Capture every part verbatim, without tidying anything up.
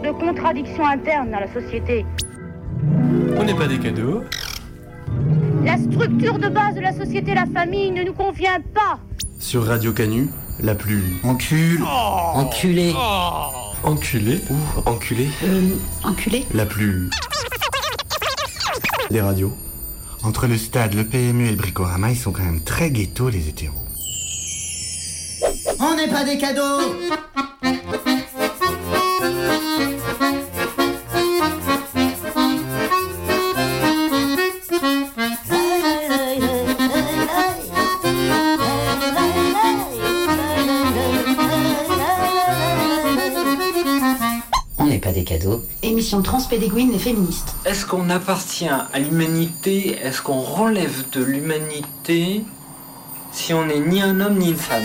sorte de contradiction interne dans la société. On n'est pas des cadeaux. La structure de base de la société, la famille, ne nous convient pas. Sur Radio Canu, la plus... Encule. Oh. Enculé. Oh. Enculé ou enculé Euh... Enculé. La plus... Des radios. Entre le stade, le P M U et le Bricorama, ils sont quand même très ghettos, les hétéros. On n'est pas des cadeaux. On n'est pas des cadeaux. Émission transpédéguine et féministe. Est-ce qu'on appartient à l'humanité? Est-ce qu'on relève de l'humanité si on n'est ni un homme ni une femme?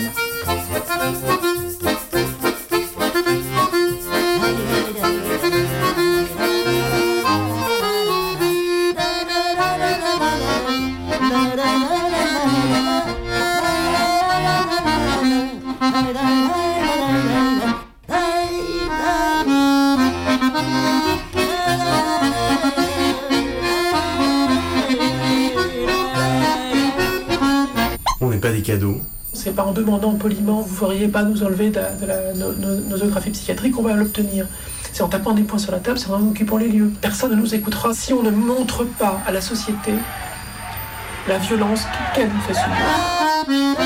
On n'est pas des cadeaux. C'est pas en demandant poliment, vous ne pourriez pas nous enlever de, de la no, no, nosographie psychiatrique qu'on va l'obtenir. C'est en tapant des poings sur la table, c'est en occupant les lieux. Personne ne nous écoutera si on ne montre pas à la société la violence qu'elle nous fait subir.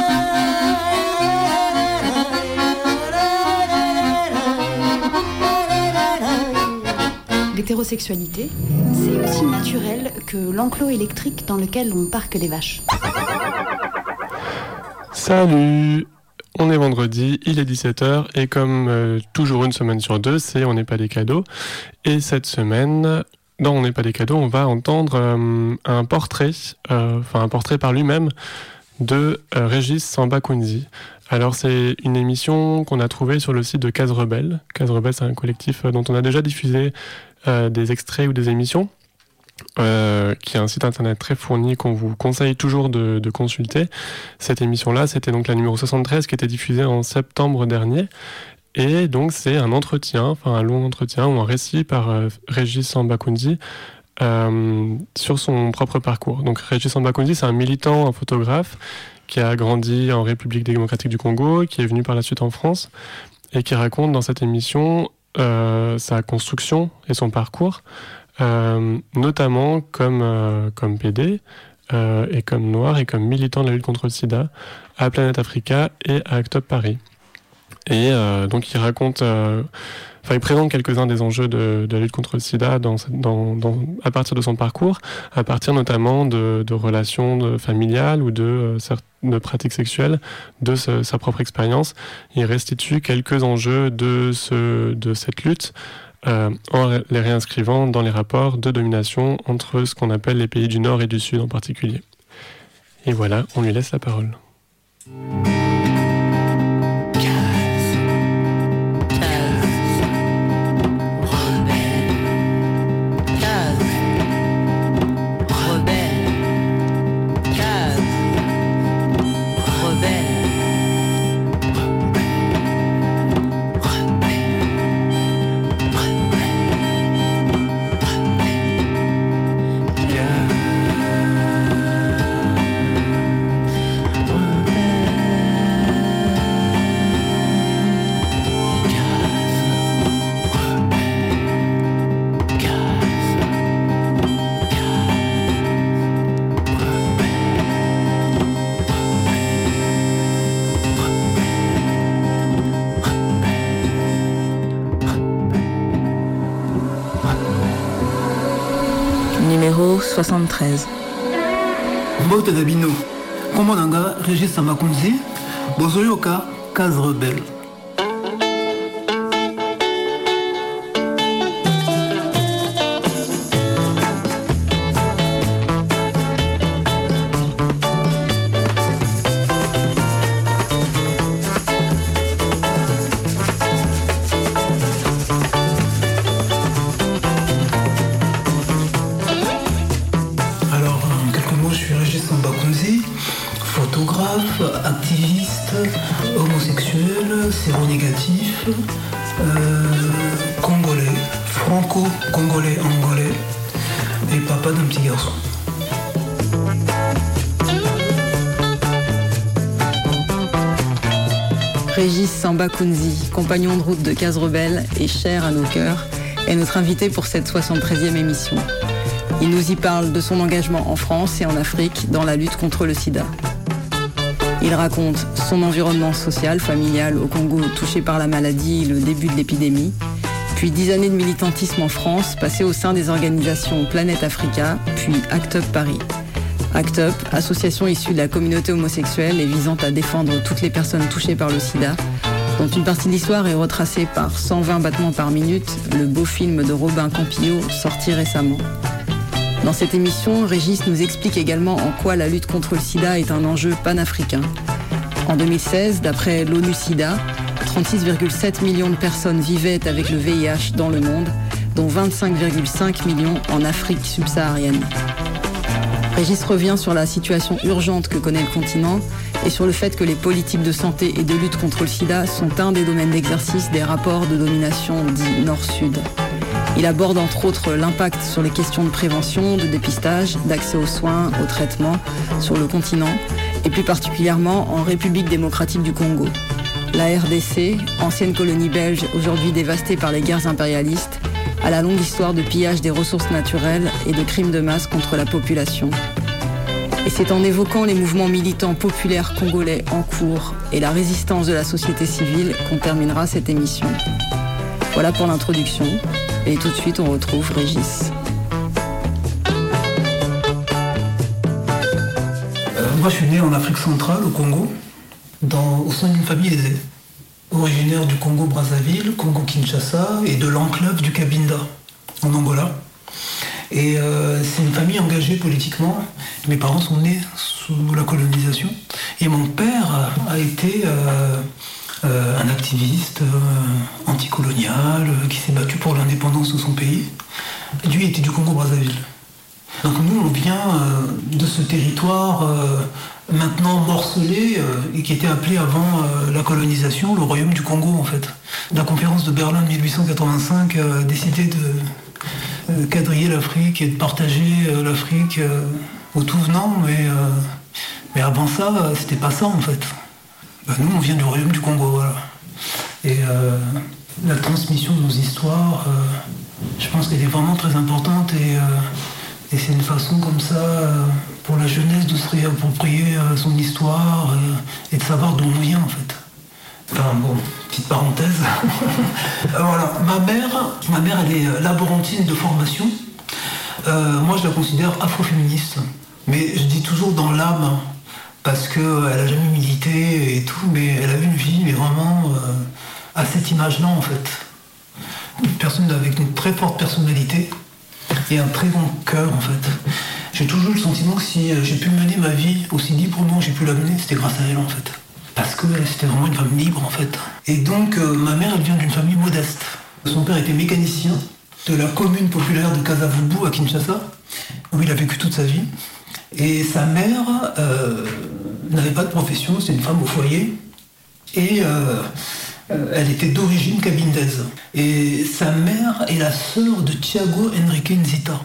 L'hétérosexualité, c'est aussi naturel que l'enclos électrique dans lequel on parque les vaches. Salut! On est vendredi, il est dix-sept heures et comme euh, toujours une semaine sur deux, c'est On n'est pas des cadeaux. Et cette semaine, dans On n'est pas des cadeaux, on va entendre euh, un portrait, euh, enfin un portrait par lui-même de euh, Régis Sambacunzi. Alors c'est une émission qu'on a trouvée sur le site de Case Rebelle. Case Rebelle, c'est un collectif dont on a déjà diffusé euh, des extraits ou des émissions. Euh, qui est un site internet très fourni qu'on vous conseille toujours de, de consulter. Cette émission-là, c'était donc la numéro soixante-treize qui était diffusée en septembre dernier. Et donc c'est un entretien, enfin un long entretien ou un récit par euh, Régis Sambacunzi euh, sur son propre parcours. Donc Régis Sambacunzi, c'est un militant, un photographe qui a grandi en République démocratique du Congo, qui est venu par la suite en France et qui raconte dans cette émission euh, sa construction et son parcours. Euh, notamment comme, euh, comme P D euh, et comme noir et comme militant de la lutte contre le sida à Planète Africa et à Act Up Paris. Et euh, donc il raconte, euh, enfin il présente quelques-uns des enjeux de, de la lutte contre le sida dans, dans, dans, à partir de son parcours, à partir notamment de, de relations de, familiales ou de, de pratiques sexuelles, de ce, sa propre expérience. Il restitue quelques enjeux de, ce, de cette lutte, Euh, en les réinscrivant dans les rapports de domination entre ce qu'on appelle les pays du Nord et du Sud en particulier. Et voilà, on lui laisse la parole. Numéro soixante-treize. Mbote Gabino, Komonanga, Régis Sambacunzi, Bozoyoka, Case Rebelle. Activiste, homosexuel, séronégatif, euh, congolais, franco-congolais angolais, et papa d'un petit garçon. Régis Samba-Kunzi, compagnon de route de Case Rebelle et cher à nos cœurs, est notre invité pour cette soixante-treizième émission. Il nous y parle de son engagement en France et en Afrique dans la lutte contre le sida. Il raconte son environnement social, familial au Congo touché par la maladie et le début de l'épidémie, puis dix années de militantisme en France passées au sein des organisations Planète Africa, puis ACT UP Paris. ACT UP, association issue de la communauté homosexuelle et visant à défendre toutes les personnes touchées par le sida, dont une partie de l'histoire est retracée par cent vingt battements par minute, le beau film de Robin Campillo, sorti récemment. Dans cette émission, Régis nous explique également en quoi la lutte contre le sida est un enjeu panafricain. En deux mille seize, d'après l'ONU SIDA, trente-six virgule sept millions de personnes vivaient avec le V I H dans le monde, dont vingt-cinq virgule cinq millions en Afrique subsaharienne. Régis revient sur la situation urgente que connaît le continent et sur le fait que les politiques de santé et de lutte contre le sida sont un des domaines d'exercice des rapports de domination dits Nord-Sud. Il aborde entre autres l'impact sur les questions de prévention, de dépistage, d'accès aux soins, aux traitements sur le continent et plus particulièrement en République démocratique du Congo. La R D C, ancienne colonie belge aujourd'hui dévastée par les guerres impérialistes, a la longue histoire de pillage des ressources naturelles et de crimes de masse contre la population. Et c'est en évoquant les mouvements militants populaires congolais en cours et la résistance de la société civile qu'on terminera cette émission. Voilà pour l'introduction, et tout de suite on retrouve Régis. Euh, moi je suis né en Afrique centrale, au Congo, dans, au sein d'une famille aisée, originaire du Congo-Brazzaville, Congo-Kinshasa et de l'enclave du Cabinda, en Angola. Et euh, c'est une famille engagée politiquement. Mes parents sont nés sous la colonisation. Et mon père a été euh, euh, un activiste euh, anticolonial euh, qui s'est battu pour l'indépendance de son pays. Lui était du Congo-Brazzaville. Donc nous, on vient euh, de ce territoire euh, maintenant morcelé euh, et qui était appelé avant euh, la colonisation le royaume du Congo en fait. La conférence de Berlin de mille huit cent quatre-vingt-cinq euh, a décidé de euh, quadriller l'Afrique et de partager euh, l'Afrique euh, aux tout venants, mais, euh, mais avant ça, euh, c'était pas ça en fait. Ben, nous, on vient du royaume du Congo, voilà. Et euh, la transmission de nos histoires, euh, je pense qu'elle est vraiment très importante et, euh, et c'est une façon comme ça euh, pour la jeunesse de se réapproprier euh, son histoire et, et de savoir d'où on vient en fait. Enfin bon, petite parenthèse. Voilà, ma mère, ma mère elle est laborantine de formation. Euh, moi je la considère afroféministe. Mais je dis toujours dans l'âme, parce qu'elle a jamais milité et tout, mais elle a eu une vie mais vraiment euh, à cette image-là en fait. Une personne avec une très forte personnalité et un très bon cœur en fait. J'ai toujours eu le sentiment que si j'ai pu mener ma vie aussi librement que j'ai pu la mener, c'était grâce à elle en fait. Parce que c'était vraiment une femme libre en fait. Et donc euh, ma mère elle vient d'une famille modeste. Son père était mécanicien de la commune populaire de Kasavubu à Kinshasa, où il a vécu toute sa vie. Et sa mère euh, n'avait pas de profession, c'était une femme au foyer. Et euh, elle était d'origine cabindaise. Et sa mère est la sœur de Thiago Henrique Nzita.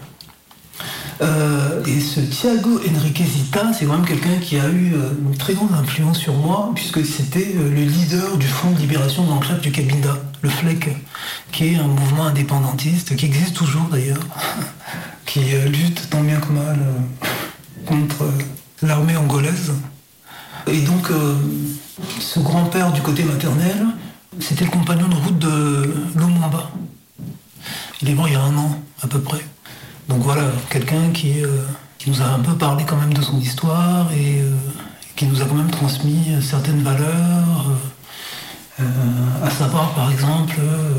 Euh, et ce Thiago Henrique Nzita, c'est quand même quelqu'un qui a eu euh, une très grande influence sur moi, puisque c'était euh, le leader du Front de libération de l'enclave du Cabinda, le F L E C, qui est un mouvement indépendantiste, qui existe toujours d'ailleurs, qui euh, lutte tant bien que mal euh, contre euh, l'armée angolaise. Et donc, euh, ce grand-père du côté maternel, c'était le compagnon de route de Lumumba. Il est mort il y a un an, à peu près. Donc voilà, quelqu'un qui, euh, qui nous a un peu parlé quand même de son histoire et euh, qui nous a quand même transmis certaines valeurs, euh, euh, à savoir par exemple euh,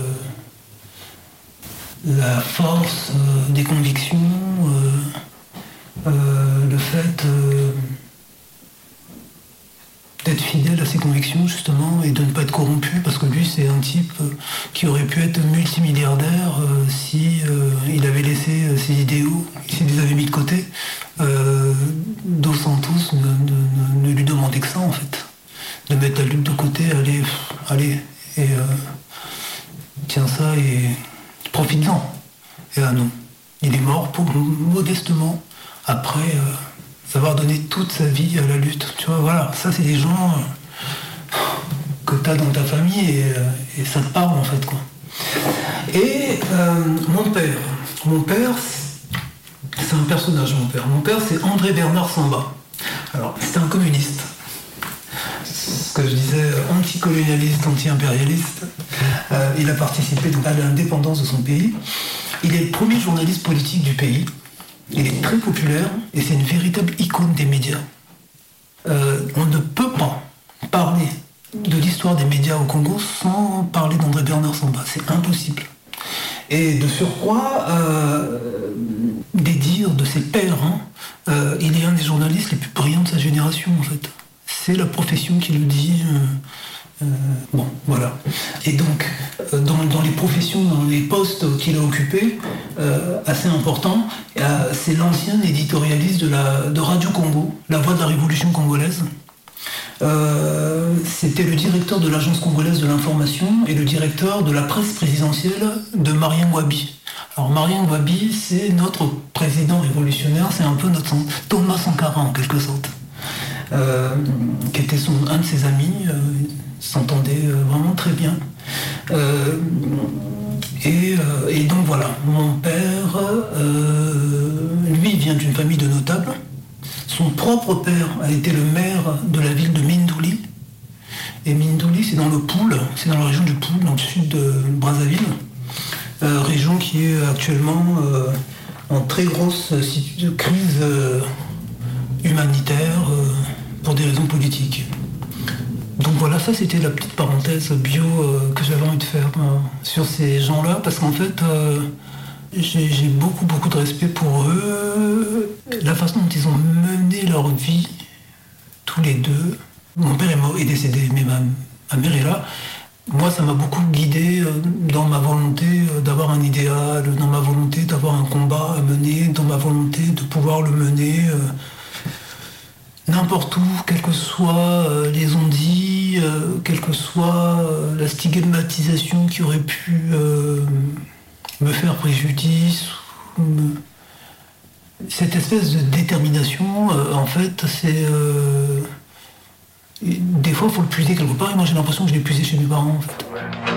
la force euh, des convictions, euh, euh, le fait euh, d'être fidèle à ses convictions justement et de ne pas être corrompu, parce que lui c'est un type qui aurait pu être multimilliardaire euh, si euh, il avait laissé euh, ses idéaux, s'il les avait mis de côté. euh, Dos Santos ne, ne, ne lui demandait que ça en fait, de mettre la lutte de côté, aller, aller et, euh, savoir donner toute sa vie à la lutte. Tu vois, voilà, ça c'est des gens euh, que tu as dans ta famille et, et ça te parle en fait, quoi. Et euh, mon père, mon père, c'est un personnage, mon père. Mon père, c'est André Bernard Samba. Alors, c'était un communiste. Ce que je disais, anticolonialiste, anti-impérialiste. Euh, il a participé donc à l'indépendance de son pays. Il est le premier journaliste politique du pays. Il est très populaire et c'est une véritable icône des médias. Euh, on ne peut pas parler de l'histoire des médias au Congo sans parler d'André Bernard Samba. C'est impossible. Et de surcroît, euh, des dires de ses pairs, hein, euh, il est un des journalistes les plus brillants de sa génération, en fait. C'est la profession qui le dit. Euh, euh, bon, voilà. Et donc, euh, dans, dans les professions, dans les postes qu'il a occupés, euh, assez importants, euh, c'est l'ancien éditorialiste de, la, de Radio Congo, la voix de la révolution congolaise. Euh, c'était le directeur de l'agence congolaise de l'information et le directeur de la presse présidentielle de Marien Ngouabi. Alors Marien Ngouabi, c'est notre président révolutionnaire, c'est un peu notre Thomas Sankara en quelque sorte, euh, qui était son, un de ses amis, euh, s'entendait vraiment très bien. Euh, et, euh, et donc voilà, mon père, euh, lui vient d'une famille de notables. Son propre père a été le maire de la ville de Mindouli. Et Mindouli, c'est dans le Poul, c'est dans la région du Poul, dans le sud de Brazzaville. Euh, région qui est actuellement euh, en très grosse crise euh, humanitaire euh, pour des raisons politiques. Donc voilà, ça c'était la petite parenthèse bio euh, que j'avais envie de faire euh, sur ces gens-là, parce qu'en fait... Euh, J'ai, j'ai beaucoup, beaucoup de respect pour eux, la façon dont ils ont mené leur vie, tous les deux. Mon père est, mort, est décédé, mais ma, ma mère est là. Moi, ça m'a beaucoup guidé dans ma volonté d'avoir un idéal, dans ma volonté d'avoir un combat à mener, dans ma volonté de pouvoir le mener euh, n'importe où, quels que soient euh, les on-dit, euh, quelle que soit euh, la stigmatisation qui aurait pu... Euh, me faire préjudice, me... cette espèce de détermination, euh, en fait, c'est... Euh... Des fois, il faut le puiser quelque part, et moi j'ai l'impression que je l'ai puisé chez mes parents, en fait.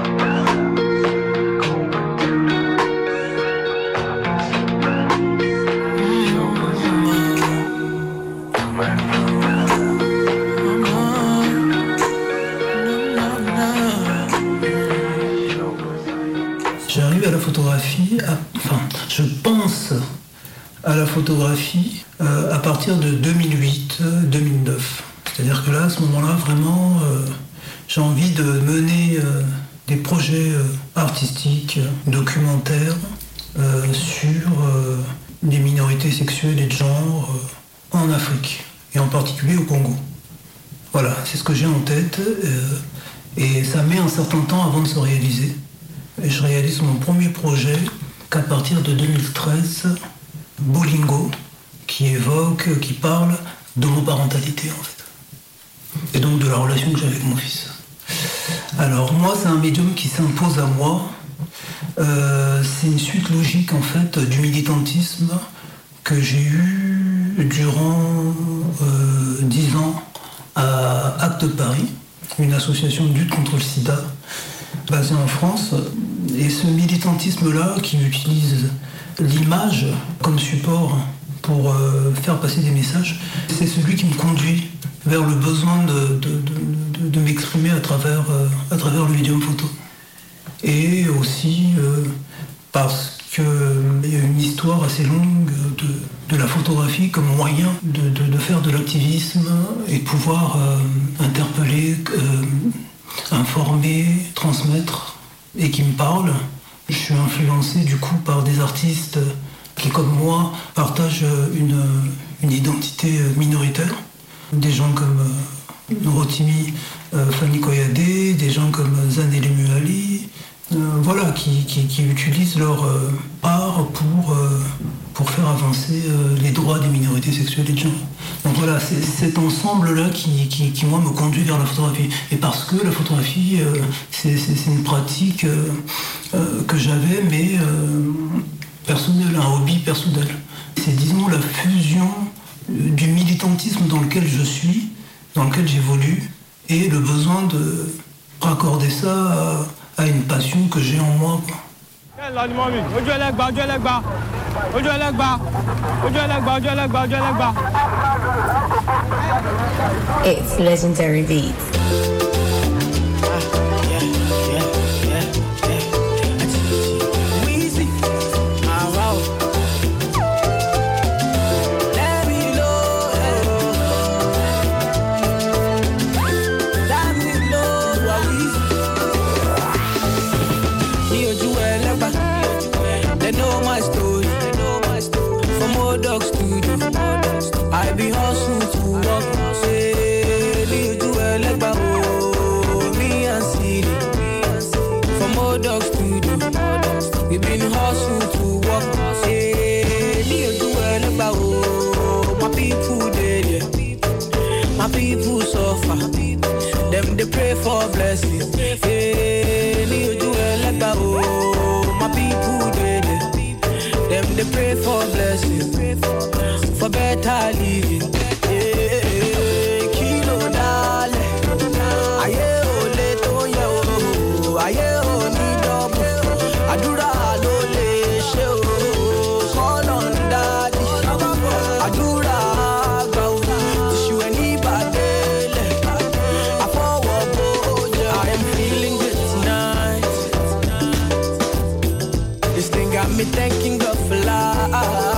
J'arrive à la photographie, à, enfin, je pense à la photographie euh, à partir de deux mille huit deux mille neuf. C'est-à-dire que là, à ce moment-là, vraiment, euh, j'ai envie de mener euh, des projets euh, artistiques, documentaires, euh, sur euh, les minorités sexuelles et de genre euh, en Afrique, et en particulier au Congo. Voilà, c'est ce que j'ai en tête, euh, et ça met un certain temps avant de se réaliser. Et je réalise mon premier projet qu'à partir de deux mille treize, Bolingo, qui évoque, qui parle d'homoparentalité en fait. Et donc de la relation que j'ai avec mon fils. Alors moi, c'est un médium qui s'impose à moi. Euh, c'est une suite logique en fait du militantisme que j'ai eu durant euh, dix ans à Acte Paris, une association de lutte contre le sida basée en France. Et ce militantisme-là, qui utilise l'image comme support pour euh, faire passer des messages, c'est celui qui me conduit vers le besoin de, de, de, de, de m'exprimer à travers, euh, à travers le médium photo. Et aussi euh, parce qu'il y a une histoire assez longue de, de la photographie comme moyen de, de, de faire de l'activisme et de pouvoir euh, interpeller, euh, informer, transmettre, et qui me parle. Je suis influencé du coup par des artistes qui, comme moi, partagent une, une identité minoritaire. Des gens comme euh, Rotimi euh, Fani Koyadé, des gens comme Zanele Muali, euh, voilà, qui, qui, qui utilisent leur euh, art pour, euh, pour faire avancer euh, les droits des minorités sexuelles et de genre. Donc voilà, c'est cet ensemble-là qui, qui, qui, moi, me conduit vers la photographie. Et parce que la photographie, euh, c'est une pratique euh, euh, que j'avais, mais euh, personnelle, un hobby personnel. C'est, disons, la fusion du milieu militantisme dans lequel je suis, dans lequel j'évolue, et le besoin de raccorder ça à, à une passion que j'ai en moi, quoi. It's Legendary Beats. I be hustling to work, say, lead to a leg back, oh, me and City. From old dogs to do, we been hustling to work, say, lead to a leg back, oh, my people dead, yeah. My people suffer, them they pray for blessings, hey, lead to a leg back, oh, my people dead, yeah. Them they pray for blessings, for better living. Yeah, kilo dale. Aye o le to ye o. Aye o ni double. Adura lo le she o. Call on daddy. Adura gba o. Issue anybody. I forward boja. I am feeling good tonight. This thing got me thanking God for life.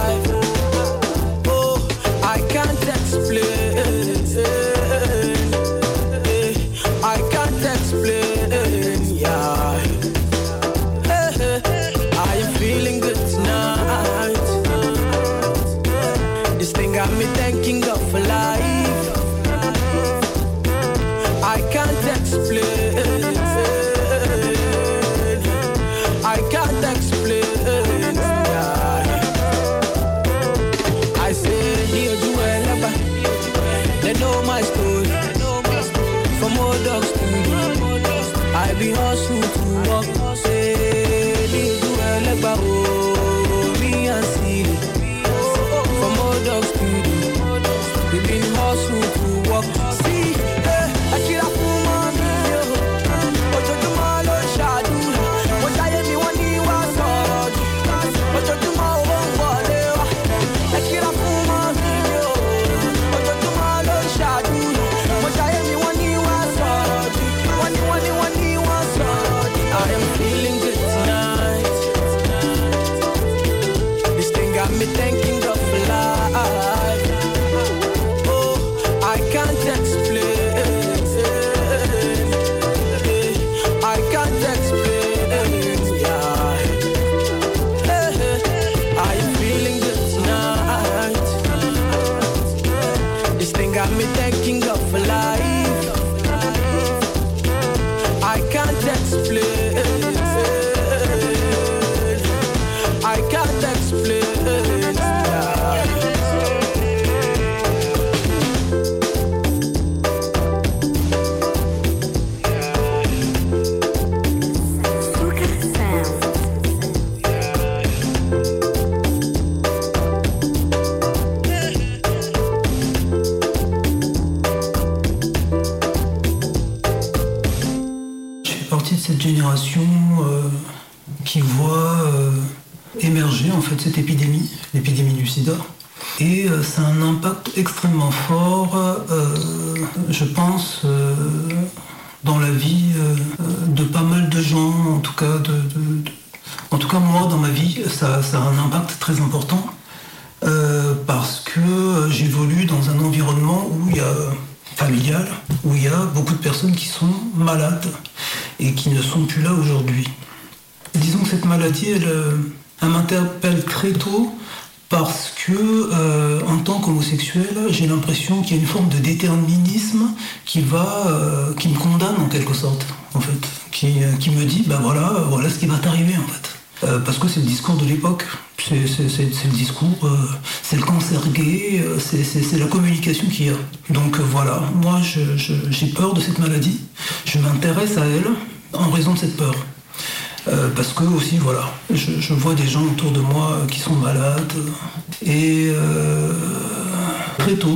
I be hustling to work, say, lead to a leg back, oh, me and City. From old dogs to do, we been hustling to work. See, eh, I kill a fool, mommy, yo. But you do my Lord, shadow. But I am the one who was hard. But you do my own body. I kill a fool, mommy, yo. But you do my Lord, shadow. But I am the one who was hard. One, one, one, one. I am feeling good tonight. This thing got me thanking God for life. Oh, I can't explain. I can't explain. Yeah. I am feeling good tonight. This thing got me thanking God for life. I can't explain. I can't explain. Cette génération euh, qui voit euh, émerger en fait cette épidémie, l'épidémie du sida. Et euh, ça a un impact extrêmement fort, euh, je pense, euh, dans la vie euh, de pas mal de gens, en tout cas, de, de, de, en tout cas moi dans ma vie, ça, ça a un impact très important euh, parce que euh, j'évolue dans un environnement où il y a familial, où il y a beaucoup de personnes qui sont malades et qui ne sont plus là aujourd'hui. Disons que cette maladie, elle, elle m'interpelle très tôt parce que, euh, en tant qu'homosexuel, j'ai l'impression qu'il y a une forme de déterminisme qui va, euh, qui me condamne en quelque sorte, en fait, qui, qui me dit, ben voilà, voilà ce qui va t'arriver en fait. Euh, parce que c'est le discours de l'époque, c'est, c'est, c'est, c'est le discours, euh, c'est le cancer gay, euh, c'est, c'est, c'est la communication qu'il y a. Donc euh, voilà, moi je, je, j'ai peur de cette maladie, je m'intéresse à elle en raison de cette peur. Euh, parce que aussi voilà, je, je vois des gens autour de moi qui sont malades, et euh, très tôt,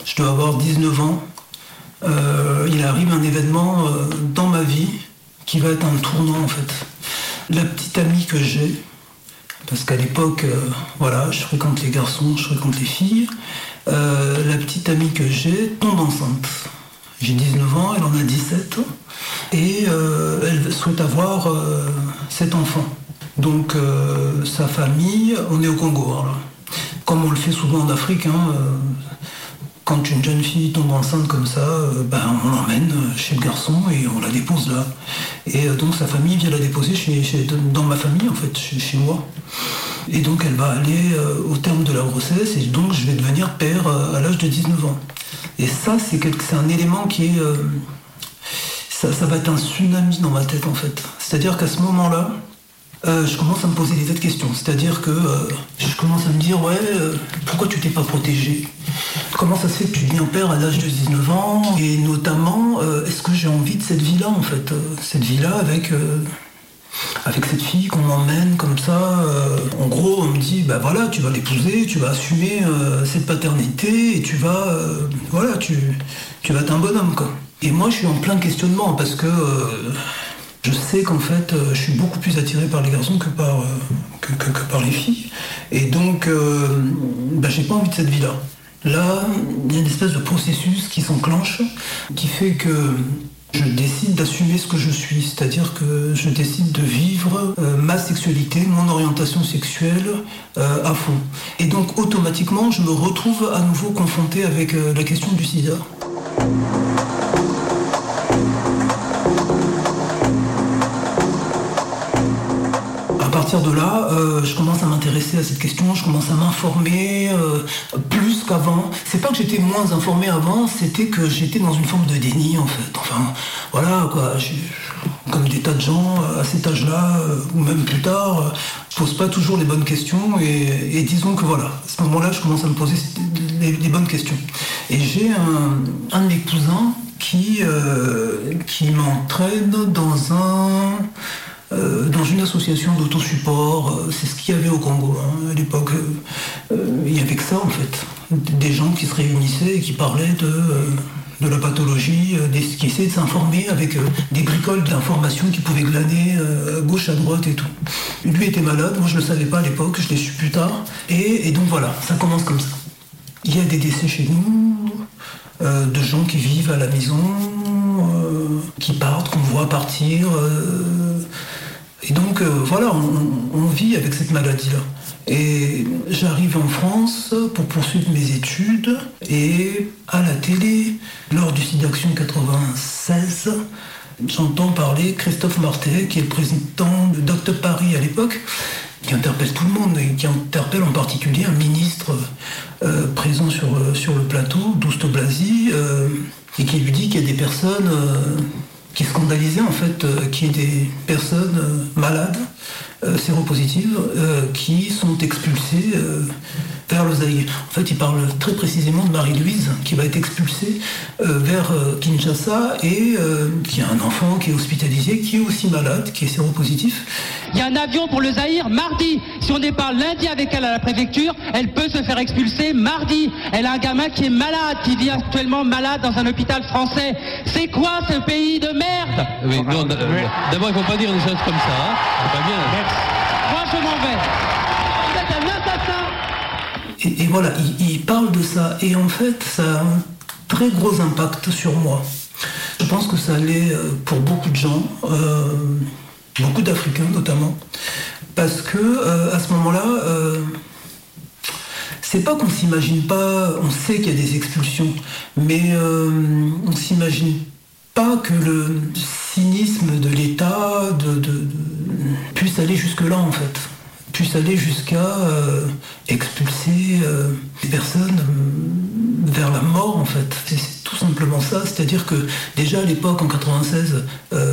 je dois avoir dix-neuf ans, euh, il arrive un événement euh, dans ma vie qui va être un tournant en fait. La petite amie que j'ai, parce qu'à l'époque, euh, voilà, je fréquente les garçons, je fréquente les filles, euh, la petite amie que j'ai tombe enceinte. J'ai dix-neuf ans, elle en a dix-sept, et euh, elle souhaite avoir euh, cet enfant. Donc euh, sa famille, on est au Congo, alors, comme on le fait souvent en Afrique, hein, euh, quand une jeune fille tombe enceinte comme ça, euh, ben, on l'emmène chez le garçon et on la dépose là. Et euh, donc sa famille vient la déposer chez, chez, dans ma famille, en fait, chez, chez moi. Et donc elle va aller euh, au terme de la grossesse, et donc je vais devenir père euh, à l'âge de dix-neuf ans. Et ça, c'est, quelque, c'est un élément qui est... Euh, ça, ça va être un tsunami dans ma tête, en fait. C'est-à-dire qu'à ce moment-là, Euh, je commence à me poser des tas de questions. C'est-à-dire que euh, je commence à me dire, ouais, euh, pourquoi tu t'es pas protégé ? Comment ça se fait que tu deviens père à l'âge de dix-neuf ans ? Et notamment, euh, est-ce que j'ai envie de cette vie-là, en fait ? euh, Cette vie-là avec, euh, avec cette fille qu'on m'emmène comme ça. Euh, en gros, on me dit, bah voilà, tu vas l'épouser, tu vas assumer euh, cette paternité, et tu vas, euh, voilà, tu, tu vas être un bonhomme, quoi. Et moi, je suis en plein questionnement, parce que... Euh, Je sais qu'en fait, euh, je suis beaucoup plus attiré par les garçons que par, euh, que, que, que par les filles. Et donc, euh, bah, j'ai pas envie de cette vie-là. Là, il y a une espèce de processus qui s'enclenche, qui fait que je décide d'assumer ce que je suis. C'est-à-dire que je décide de vivre euh, ma sexualité, mon orientation sexuelle euh, à fond. Et donc, automatiquement, je me retrouve à nouveau confronté avec euh, la question du sida. À partir de là, euh, je commence à m'intéresser à cette question, je commence à m'informer euh, plus qu'avant. C'est pas que j'étais moins informé avant, c'était que j'étais dans une forme de déni en fait. Enfin, voilà quoi, comme des tas de gens à cet âge-là, euh, ou même plus tard, euh, je pose pas toujours les bonnes questions et, et disons que voilà, à ce moment-là, je commence à me poser les, les bonnes questions. Et j'ai un, un de mes cousins qui, euh, qui m'entraîne dans un... Euh, dans une association d'autosupport, euh, c'est ce qu'il y avait au Congo hein, à l'époque. Euh, il y avait que ça en fait, des gens qui se réunissaient et qui parlaient de, euh, de la pathologie, euh, des, qui essayaient de s'informer avec euh, des bricoles d'informations qu'ils pouvaient glaner euh, à gauche, à droite et tout. Lui était malade, moi je ne le savais pas à l'époque, je l'ai su plus tard, et, et donc voilà, ça commence comme ça. Il y a des décès chez nous, euh, de gens qui vivent à la maison, euh, qui partent, qu'on voit partir... Euh, Et donc, euh, voilà, on, on vit avec cette maladie-là. Et j'arrive en France pour poursuivre mes études. Et à la télé, lors du SIDAction quatre-vingt-seize, j'entends parler Christophe Martet, qui est le président de Docteur Paris à l'époque, qui interpelle tout le monde, et qui interpelle en particulier un ministre euh, présent sur, euh, sur le plateau, Douste Blazy, euh, et qui lui dit qu'il y a des personnes... Euh, qui est scandalisé en fait, euh, qu'il y ait des personnes euh, malades, euh, séropositives, euh, qui sont expulsées euh, vers le Zaïre. En fait, il parle très précisément de Marie-Louise, qui va être expulsée euh, vers euh, Kinshasa, et euh, qui a un enfant qui est hospitalisé, qui est aussi malade, qui est séropositif. Il y a un avion pour le Zaïre mardi. Si on n'est pas lundi avec elle à la préfecture, elle peut se faire expulser mardi. Elle a un gamin qui est malade, qui vit actuellement malade dans un hôpital français. C'est quoi ce pays de merde ? Oui, non, d'abord, il ne faut pas dire des choses comme ça. Hein. C'est pas bien. Moi, je m'en vais. Vous êtes un assassin. Et, et voilà, il, il parle de ça. Et en fait, ça a un très gros impact sur moi. Je pense que ça allait pour beaucoup de gens... Euh, beaucoup d'Africains notamment, parce que euh, à ce moment-là, euh, c'est pas qu'on s'imagine pas, on sait qu'il y a des expulsions, mais euh, on s'imagine pas que le cynisme de l'État de, de, de, puisse aller jusque-là en fait, puisse aller jusqu'à euh, expulser euh, des personnes euh, vers la mort en fait. C'est, c'est tout simplement ça, c'est-à-dire que déjà à l'époque en quatre-vingt-seize, euh,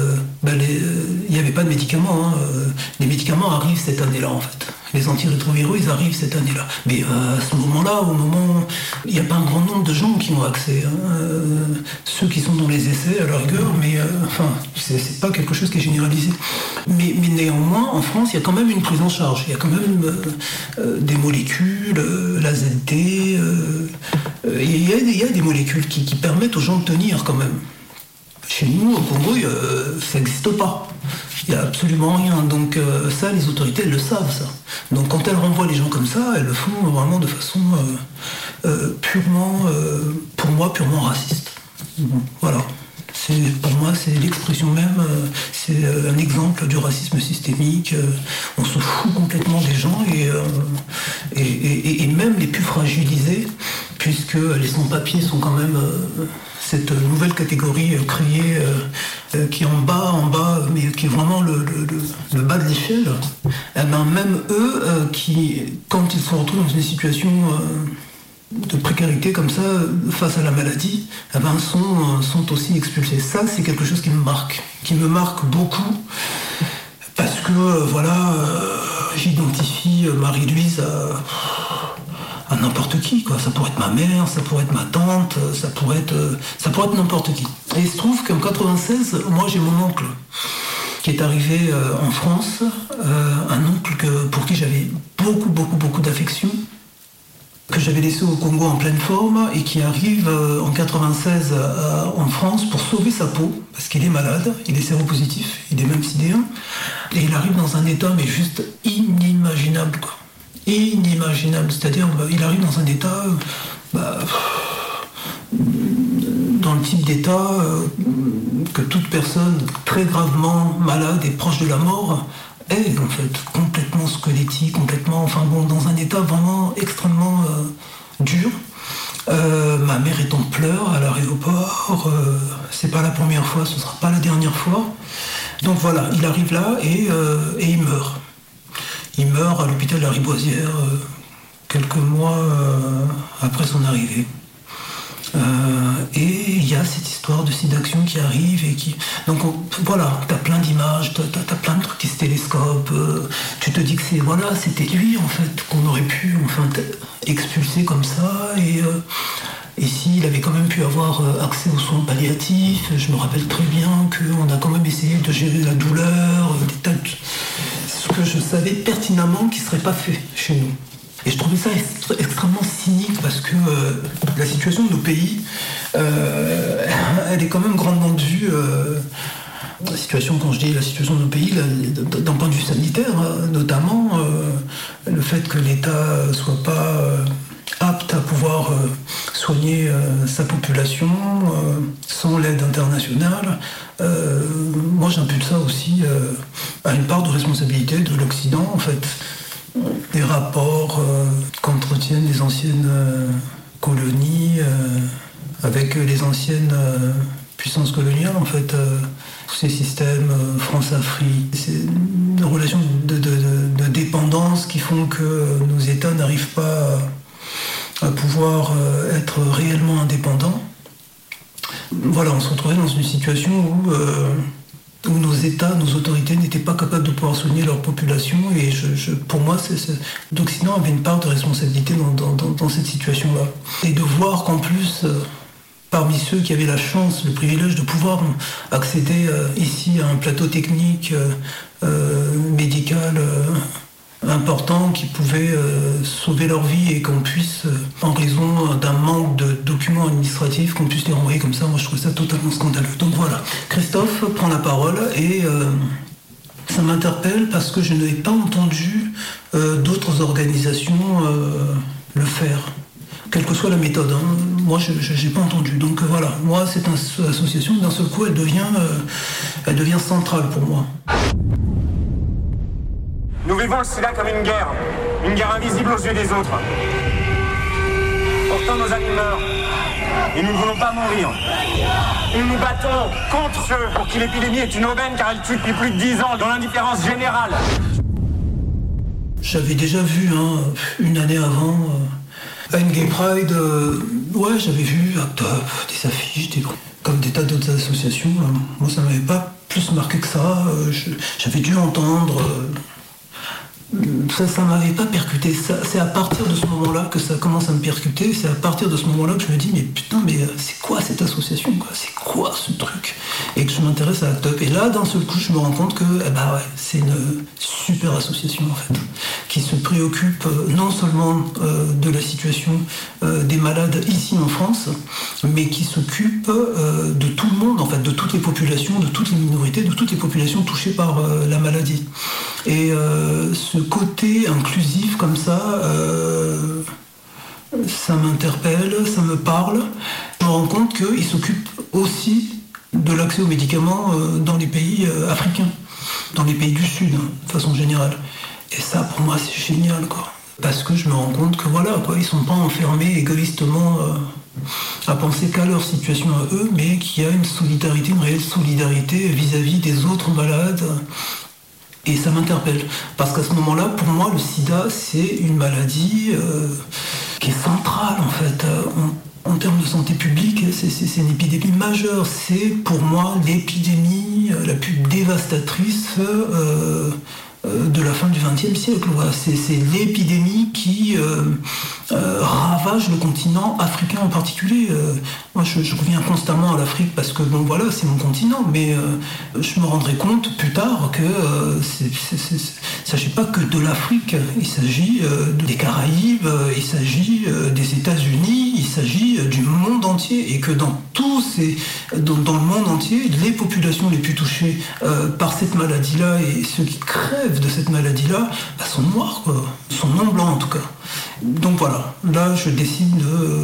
ben les, euh, il n'y avait pas de médicaments. Hein. Les médicaments arrivent cette année-là, en fait. Les antirétroviraux, ils arrivent cette année-là. Mais euh, à ce moment-là, au moment, il n'y a pas un grand nombre de gens qui ont accès. Hein. Euh, ceux qui sont dans les essais, à la rigueur, mais euh, enfin, c'est, c'est pas quelque chose qui est généralisé. Mais, mais néanmoins, en France, il y a quand même une prise en charge. Il y a quand même euh, euh, des molécules, euh, la Z T. Euh, euh, il, y a, il y a des molécules qui, qui permettent aux gens de tenir quand même. Chez nous, au Congo, euh, ça n'existe pas. Il n'y a absolument rien. Donc euh, ça, les autorités, elles le savent, ça. Donc quand elles renvoient les gens comme ça, elles le font vraiment de façon euh, euh, purement, euh, pour moi, purement raciste. Bon, voilà. C'est, pour moi, c'est l'expression même, euh, c'est euh, un exemple du racisme systémique. Euh, on se fout complètement des gens et, euh, et, et, et même les plus fragilisés, puisque les sans-papiers sont quand même... Euh, cette nouvelle catégorie euh, créée euh, euh, qui est en bas, en bas, mais qui est vraiment le, le, le, le bas de l'échelle, eh ben, même eux, euh, qui, quand ils se retrouvent dans une situation euh, de précarité comme ça, face à la maladie, eh ben, sont, euh, sont aussi expulsés. Ça, c'est quelque chose qui me marque, qui me marque beaucoup, parce que, euh, voilà, euh, j'identifie Marie-Louise à... à n'importe qui, quoi. Ça pourrait être ma mère, ça pourrait être ma tante, ça pourrait être, ça pourrait être n'importe qui. Et il se trouve qu'en quatre-vingt-seize, moi j'ai mon oncle qui est arrivé euh, en France, euh, un oncle que, pour qui j'avais beaucoup, beaucoup, beaucoup d'affection, que j'avais laissé au Congo en pleine forme et qui arrive euh, en quatre-vingt-seize euh, en France pour sauver sa peau, parce qu'il est malade, il est séropositif, il est même sidéen, et il arrive dans un état mais juste inimaginable, quoi. Inimaginable, c'est-à-dire bah, il arrive dans un état bah, dans le type d'état euh, que toute personne très gravement malade et proche de la mort est en fait, complètement squelettique, complètement, enfin bon, dans un état vraiment extrêmement euh, dur. Euh, ma mère est en pleurs à l'aéroport, euh, c'est pas la première fois, ce sera pas la dernière fois. Donc voilà, il arrive là et, euh, et il meurt. Il meurt à l'hôpital de la Riboisière euh, quelques mois euh, après son arrivée. Euh, et il y a cette histoire de sédaction qui arrive et qui... Donc on, voilà, t'as plein d'images, t'as, t'as, t'as plein de trucs qui se télescopent, euh, tu te dis que c'est, voilà, c'était lui en fait, qu'on aurait pu enfin expulser comme ça, et, euh, et s'il avait quand même pu avoir accès aux soins palliatifs, je me rappelle très bien qu'on a quand même essayé de gérer la douleur, des tas de... ce que je savais pertinemment qui ne serait pas fait chez nous. Et je trouvais ça est- extrêmement cynique parce que euh, la situation de nos pays, euh, elle est quand même grandement vue. Euh, la situation, quand je dis la situation de nos pays, là, d'un point de vue sanitaire, notamment, euh, le fait que l'État ne soit pas euh, apte à pouvoir euh, soigner euh, sa population euh, sans l'aide internationale. Euh, moi, j'impute ça aussi euh, à une part de responsabilité de l'Occident, en fait. Des rapports euh, qu'entretiennent les anciennes euh, colonies euh, avec les anciennes euh, puissances coloniales, en fait. Euh, tous ces systèmes euh, France-Afrique, c'est une relation de, de, de, de dépendance qui font que nos États n'arrivent pas à, à pouvoir euh, être réellement indépendants. Voilà, on se retrouvait dans une situation où... Euh, où nos États, nos autorités n'étaient pas capables de pouvoir soigner leur population, et je, je, pour moi, c'est, c'est, l'Occident avait une part de responsabilité dans, dans, dans, dans cette situation-là. Et de voir qu'en plus, euh, parmi ceux qui avaient la chance, le privilège de pouvoir accéder euh, ici à un plateau technique, euh, euh, médical euh, important, qui pouvait euh, sauver leur vie, et qu'on puisse, euh, en raison d'un manque de documents administratifs, qu'on puisse les renvoyer comme ça, moi je trouve ça totalement scandaleux. Donc voilà, Christophe prend la parole, et euh, ça m'interpelle parce que je n'avais pas entendu euh, d'autres organisations euh, le faire, quelle que soit la méthode. Hein. Moi je n'ai pas entendu. Donc euh, voilà, moi cette association, d'un seul coup, elle devient, euh, elle devient centrale pour moi. Nous vivons le sida comme une guerre, une guerre invisible aux yeux des autres. Pourtant nos amis meurent, et nous ne voulons pas mourir. Nous nous battons contre ceux pour qui l'épidémie est une aubaine, car elle tue depuis plus de dix ans dans l'indifférence générale. J'avais déjà vu, hein, une année avant, euh, à une Gay Pride, euh, ouais, j'avais vu Act Up, des affiches, des, comme des tas d'autres associations. Là. Moi, ça m'avait pas plus marqué que ça. Euh, je, j'avais dû entendre... Euh, ça ça m'avait pas percuté. Ça, c'est à partir de ce moment-là que ça commence à me percuter. C'est à partir de ce moment-là que je me dis, mais putain, mais c'est quoi cette association, quoi ? C'est quoi ce truc ? Et que je m'intéresse à Act Up. Et là, d'un seul coup, je me rends compte que eh ben ouais, c'est une super association, en fait, qui se préoccupe euh, non seulement euh, de la situation euh, des malades ici en France, mais qui s'occupe euh, de tout le monde, en fait, de toutes les populations, de toutes les minorités, de toutes les populations touchées par euh, la maladie. Et euh, ce côté inclusif comme ça, euh, ça m'interpelle, ça me parle. Je me rends compte qu'il s'occupe aussi de l'accès aux médicaments euh, dans les pays euh, africains, dans les pays du Sud, hein, de façon générale. Et ça, pour moi, c'est génial, quoi. Parce que je me rends compte que voilà, quoi, ils sont pas enfermés égoïstement euh, à penser qu'à leur situation à eux, mais qu'il y a une solidarité, une réelle solidarité vis-à-vis des autres malades. Et ça m'interpelle, parce qu'à ce moment-là, pour moi, le sida, c'est une maladie euh, qui est centrale, en fait. En, en termes de santé publique, c'est, c'est, c'est une épidémie majeure. C'est, pour moi, l'épidémie la plus dévastatrice euh, euh, de la fin du vingtième siècle. Voilà. C'est, c'est l'épidémie qui euh, euh, ravage le continent africain en particulier. Euh, moi, je, je reviens constamment à l'Afrique parce que, bon, voilà, c'est mon continent, mais euh, je me rendrai compte plus tard que euh, c'est, c'est, c'est, c'est, il ne s'agit pas que de l'Afrique, il s'agit euh, des Caraïbes, il s'agit euh, des États-Unis, il s'agit euh, du monde entier, et que dans tous ces, dans, dans le monde entier, les populations les plus touchées euh, par cette maladie-là et ceux qui crèvent de cette maladie-là, bah, sont noirs, quoi, sont non blancs en tout cas. Donc voilà, là je décide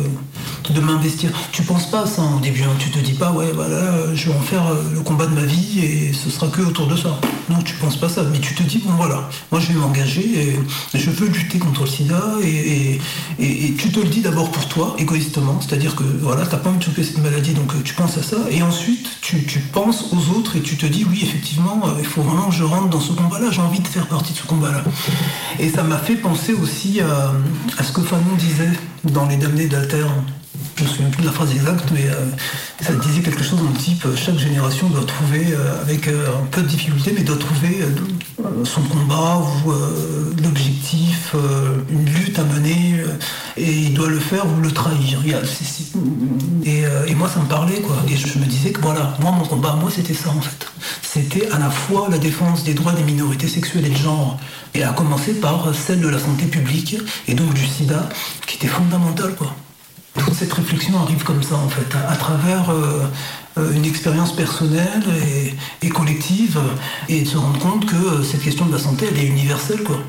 de, de m'investir. Tu penses pas à ça au début, hein. Tu te dis pas ouais voilà, je vais en faire le combat de ma vie et ce sera que autour de ça. Non, tu penses pas ça, mais tu te dis bon voilà, moi je vais m'engager et je veux lutter contre le sida et, et, et, et tu te le dis d'abord pour toi, égoïstement, c'est-à-dire que voilà, t'as pas envie de choper cette maladie, donc tu penses à ça, et ensuite tu, tu penses aux autres et tu te dis oui effectivement, il faut vraiment que je rentre dans ce combat-là, j'ai envie de faire partie de ce combat-là. Et ça m'a fait penser aussi à, à ce que Fanon disait dans Les Damnés de la Terre. Je ne me souviens plus de la phrase exacte, mais euh, ça disait quelque chose dans le type euh, chaque génération doit trouver, euh, avec euh, un peu de difficulté, mais doit trouver euh, son combat ou euh, l'objectif, euh, une lutte à mener, euh, et il doit le faire ou le trahir. Il y a, c'est, c'est, et, euh, et moi, ça me parlait, quoi. Et je, je me disais que voilà, moi, mon combat, moi, c'était ça, en fait. C'était à la fois la défense des droits des minorités sexuelles et de genre, et à commencer par celle de la santé publique, et donc du sida, qui était fondamentale, quoi. Toute cette réflexion arrive comme ça, en fait, à, à travers euh, euh, une expérience personnelle et, et collective, et de se rendre compte que euh, cette question de la santé, elle est universelle, quoi.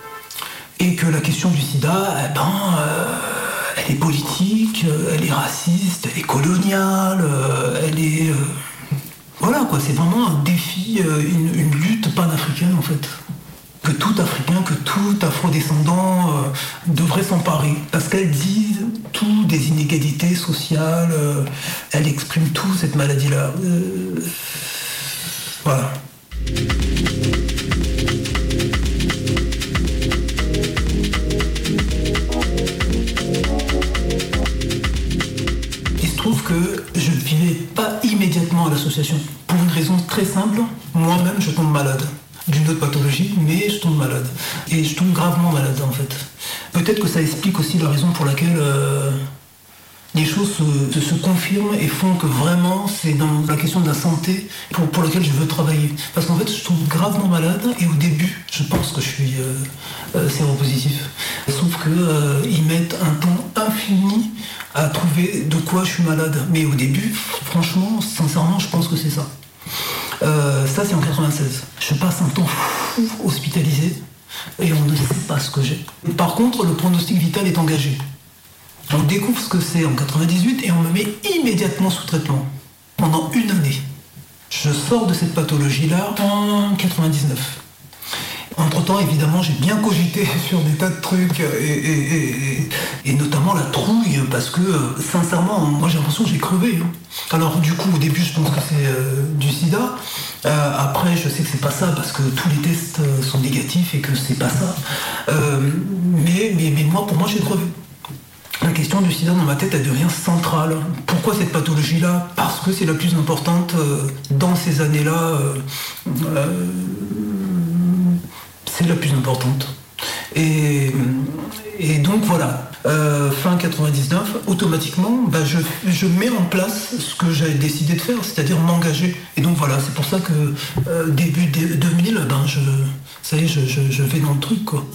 Et que la question du sida, eh ben, euh, elle est politique, euh, elle est raciste, elle est coloniale, euh, elle est... Euh, voilà, quoi, c'est vraiment un défi, euh, une, une lutte panafricaine, en fait. Que tout Africain, que tout Afrodescendant euh, devrait s'emparer. Parce qu'elle dit tout des inégalités sociales, euh, elle exprime tout cette maladie-là. Euh, voilà. Il se trouve que je ne vivais pas immédiatement à l'association. Pour une raison très simple, moi-même je tombe malade. D'une autre pathologie, mais je tombe malade. Et je tombe gravement malade, en fait. Peut-être que ça explique aussi la raison pour laquelle euh, les choses se, se confirment et font que vraiment, c'est dans la question de la santé pour, pour laquelle je veux travailler. Parce qu'en fait, je tombe gravement malade, et au début, je pense que je suis euh, euh, séropositif. Sauf qu'ils euh, mettent un temps infini à trouver de quoi je suis malade. Mais au début, franchement, sincèrement, je pense que c'est ça. Euh, ça c'est en quatre-vingt-seize. Je passe un temps fou hospitalisé et on ne sait pas ce que j'ai. Par contre, le pronostic vital est engagé. On découvre ce que c'est en quatre-vingt-dix-huit et on me met immédiatement sous traitement pendant une année. Je sors de cette pathologie-là en quatre-vingt-dix-neuf. Entre-temps, évidemment, j'ai bien cogité sur des tas de trucs, et, et, et, et notamment la trouille, parce que, sincèrement, moi j'ai l'impression que j'ai crevé. Hein. Alors du coup, au début, je pense que c'est euh, du sida. Euh, après, je sais que c'est pas ça, parce que tous les tests sont négatifs et que c'est pas ça. Euh, mais, mais, mais moi, pour moi, j'ai crevé. la question du sida dans ma tête, elle devient centrale. Pourquoi cette pathologie-là ? Parce que c'est la plus importante euh, dans ces années-là. Euh, euh, c'est la plus importante. Et, et donc voilà, euh, fin quatre-vingt-dix-neuf, automatiquement, bah, je, je mets en place ce que j'avais décidé de faire, c'est-à-dire m'engager. Et donc voilà, c'est pour ça que euh, début deux mille, ben, je, ça y est, je, je, je vais dans le truc, quoi.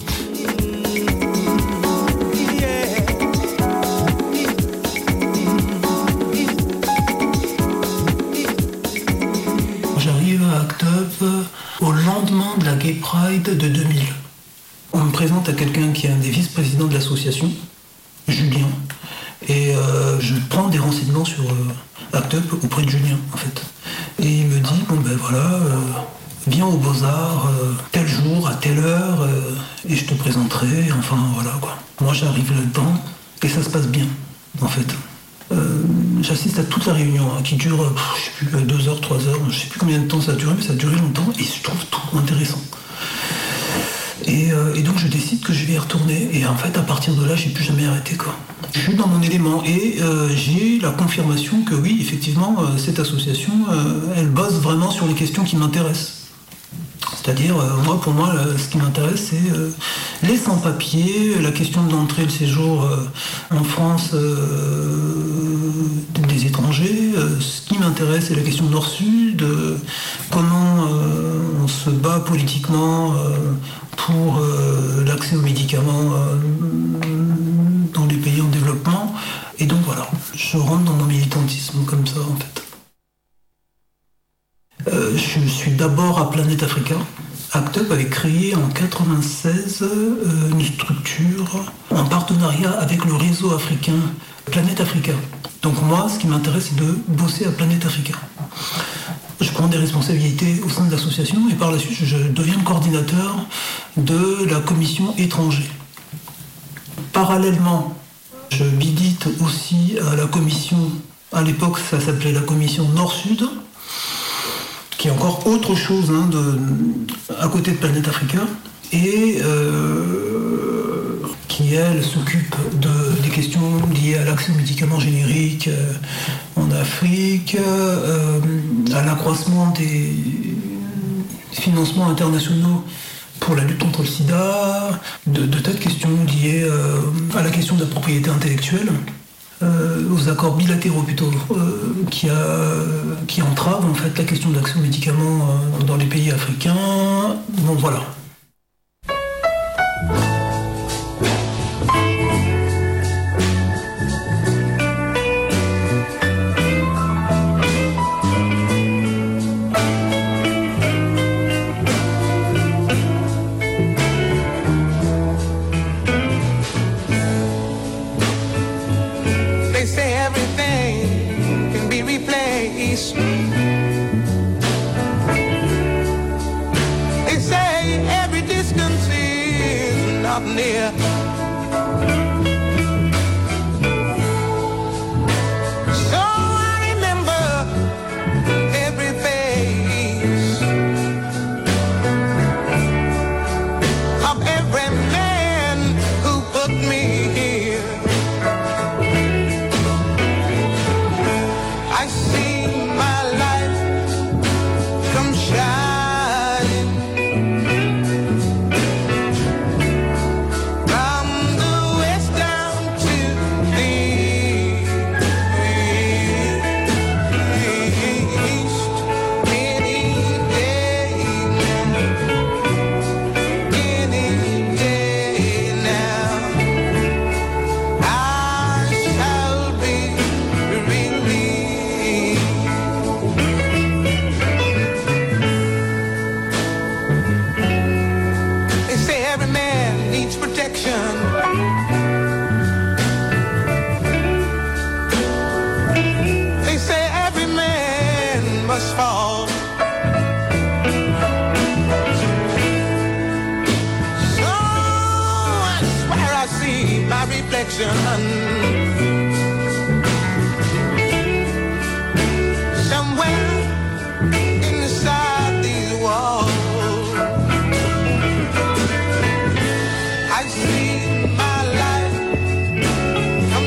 J'arrive à Act Up au lendemain de la Gay Pride de deux mille. On me présente à quelqu'un qui est un des vice-présidents de l'association, Julien, et euh, je prends des renseignements sur euh, Act Up auprès de Julien, en fait. Et il me dit, bon ben voilà, euh, viens aux Beaux-Arts, euh, tel jour, à telle heure, euh, et je te présenterai, enfin voilà quoi. Moi j'arrive là-dedans, et ça se passe bien, en fait. Euh, j'assiste à toute la réunion, hein, qui dure, pff, je sais plus, deux heures, trois heures, je sais plus combien de temps ça a duré, mais ça a duré longtemps, et je trouve tout intéressant. Et, euh, et donc je décide que je vais y retourner. Et en fait, à partir de là, j'ai plus jamais arrêté, quoi. Je suis dans mon élément et euh, j'ai la confirmation que oui, effectivement, euh, cette association, euh, elle bosse vraiment sur les questions qui m'intéressent. C'est-à-dire, euh, moi, pour moi, là, ce qui m'intéresse, c'est euh, les sans-papiers, la question de l'entrée et le séjour euh, en France euh, des étrangers. Euh, ce qui m'intéresse, c'est la question Nord-Sud, euh, comment euh, on se bat politiquement euh, pour euh, l'accès aux médicaments euh, dans les pays en développement. Et donc voilà, je rentre dans mon militantisme comme ça, en fait. Euh, je suis d'abord à Planète Africa. Act Up avait créé en quatre-vingt-seize euh, une structure en partenariat avec le réseau africain Planète Africa. Donc moi, ce qui m'intéresse, c'est de bosser à Planète Africa. Je prends des responsabilités au sein de l'association et par la suite, je deviens le coordinateur de la commission étrangers. Parallèlement, je milite aussi à la commission, à l'époque ça s'appelait la commission Nord-Sud, qui est encore autre chose hein, de, à côté de Planète Africa, et euh, qui, elle, s'occupe de, des questions liées à l'accès aux médicaments génériques euh, en Afrique, euh, à l'accroissement des financements internationaux pour la lutte contre le sida, de, de tas de questions liées euh, à la question de la propriété intellectuelle. Euh, aux accords bilatéraux plutôt, euh, qui, a, qui entravent en fait la question de l'accès aux médicaments euh, dans les pays africains. Bon voilà. Near. So I remember every face of every man who put me here. I see my life come shining. They say every man must fall. So I swear I see my reflection somewhere inside these walls. I see my life come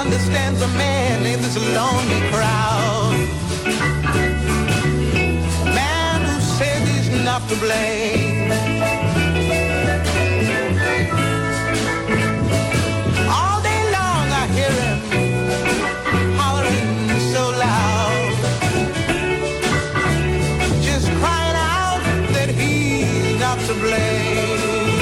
understands a man in this lonely crowd. Man who says he's not to blame. All day long I hear him hollering so loud, just crying out that he's not to blame.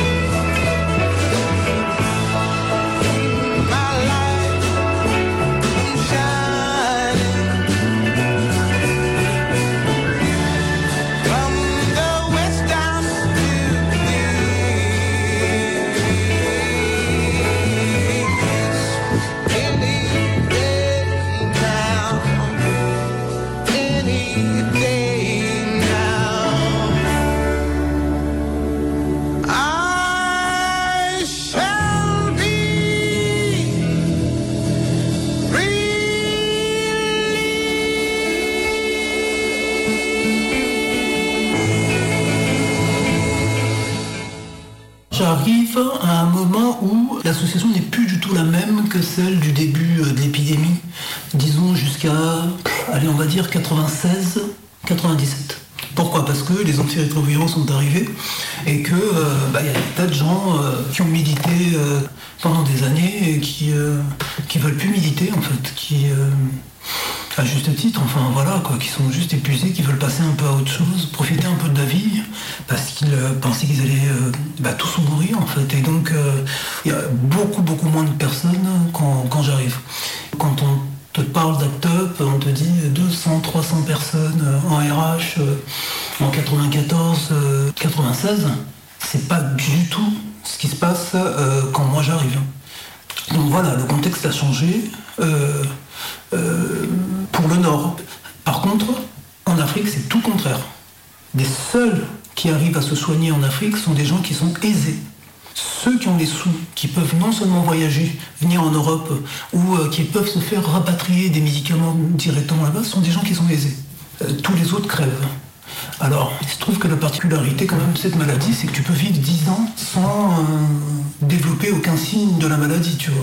J'arrive à un moment où l'association n'est plus du tout la même que celle du début de l'épidémie, disons jusqu'à, allez on va dire quatre-vingt-seize quatre-vingt-dix-sept. Pourquoi ? Parce que les antirétroviraux sont arrivés et que euh, bah, y a des tas de gens euh, qui ont milité euh, pendant des années et qui euh, qui veulent plus militer en fait, qui euh, à juste titre, enfin voilà quoi, qui sont juste épuisés, qui veulent passer un peu à autre chose, profiter un peu de la vie, parce qu'ils euh, pensaient qu'ils allaient euh, bah, tous mourir en fait. Et donc il euh, y a beaucoup beaucoup moins de personnes quand, quand j'arrive. Quand on te parle d'Act Up, on te dit deux cents, trois cents personnes en R H euh, en quatre-vingt-quatorze, euh, quatre-vingt-seize, c'est pas du tout ce qui se passe euh, quand moi j'arrive. Donc voilà, le contexte a changé. Euh, Euh, pour le Nord. Par contre, en Afrique, c'est tout le contraire. Les seuls qui arrivent à se soigner en Afrique sont des gens qui sont aisés. Ceux qui ont les sous, qui peuvent non seulement voyager, venir en Europe, ou euh, qui peuvent se faire rapatrier des médicaments directement là-bas, sont des gens qui sont aisés. Euh, tous les autres crèvent. Alors, il se trouve que la particularité quand même de cette maladie, c'est que tu peux vivre dix ans sans euh, développer aucun signe de la maladie, tu vois.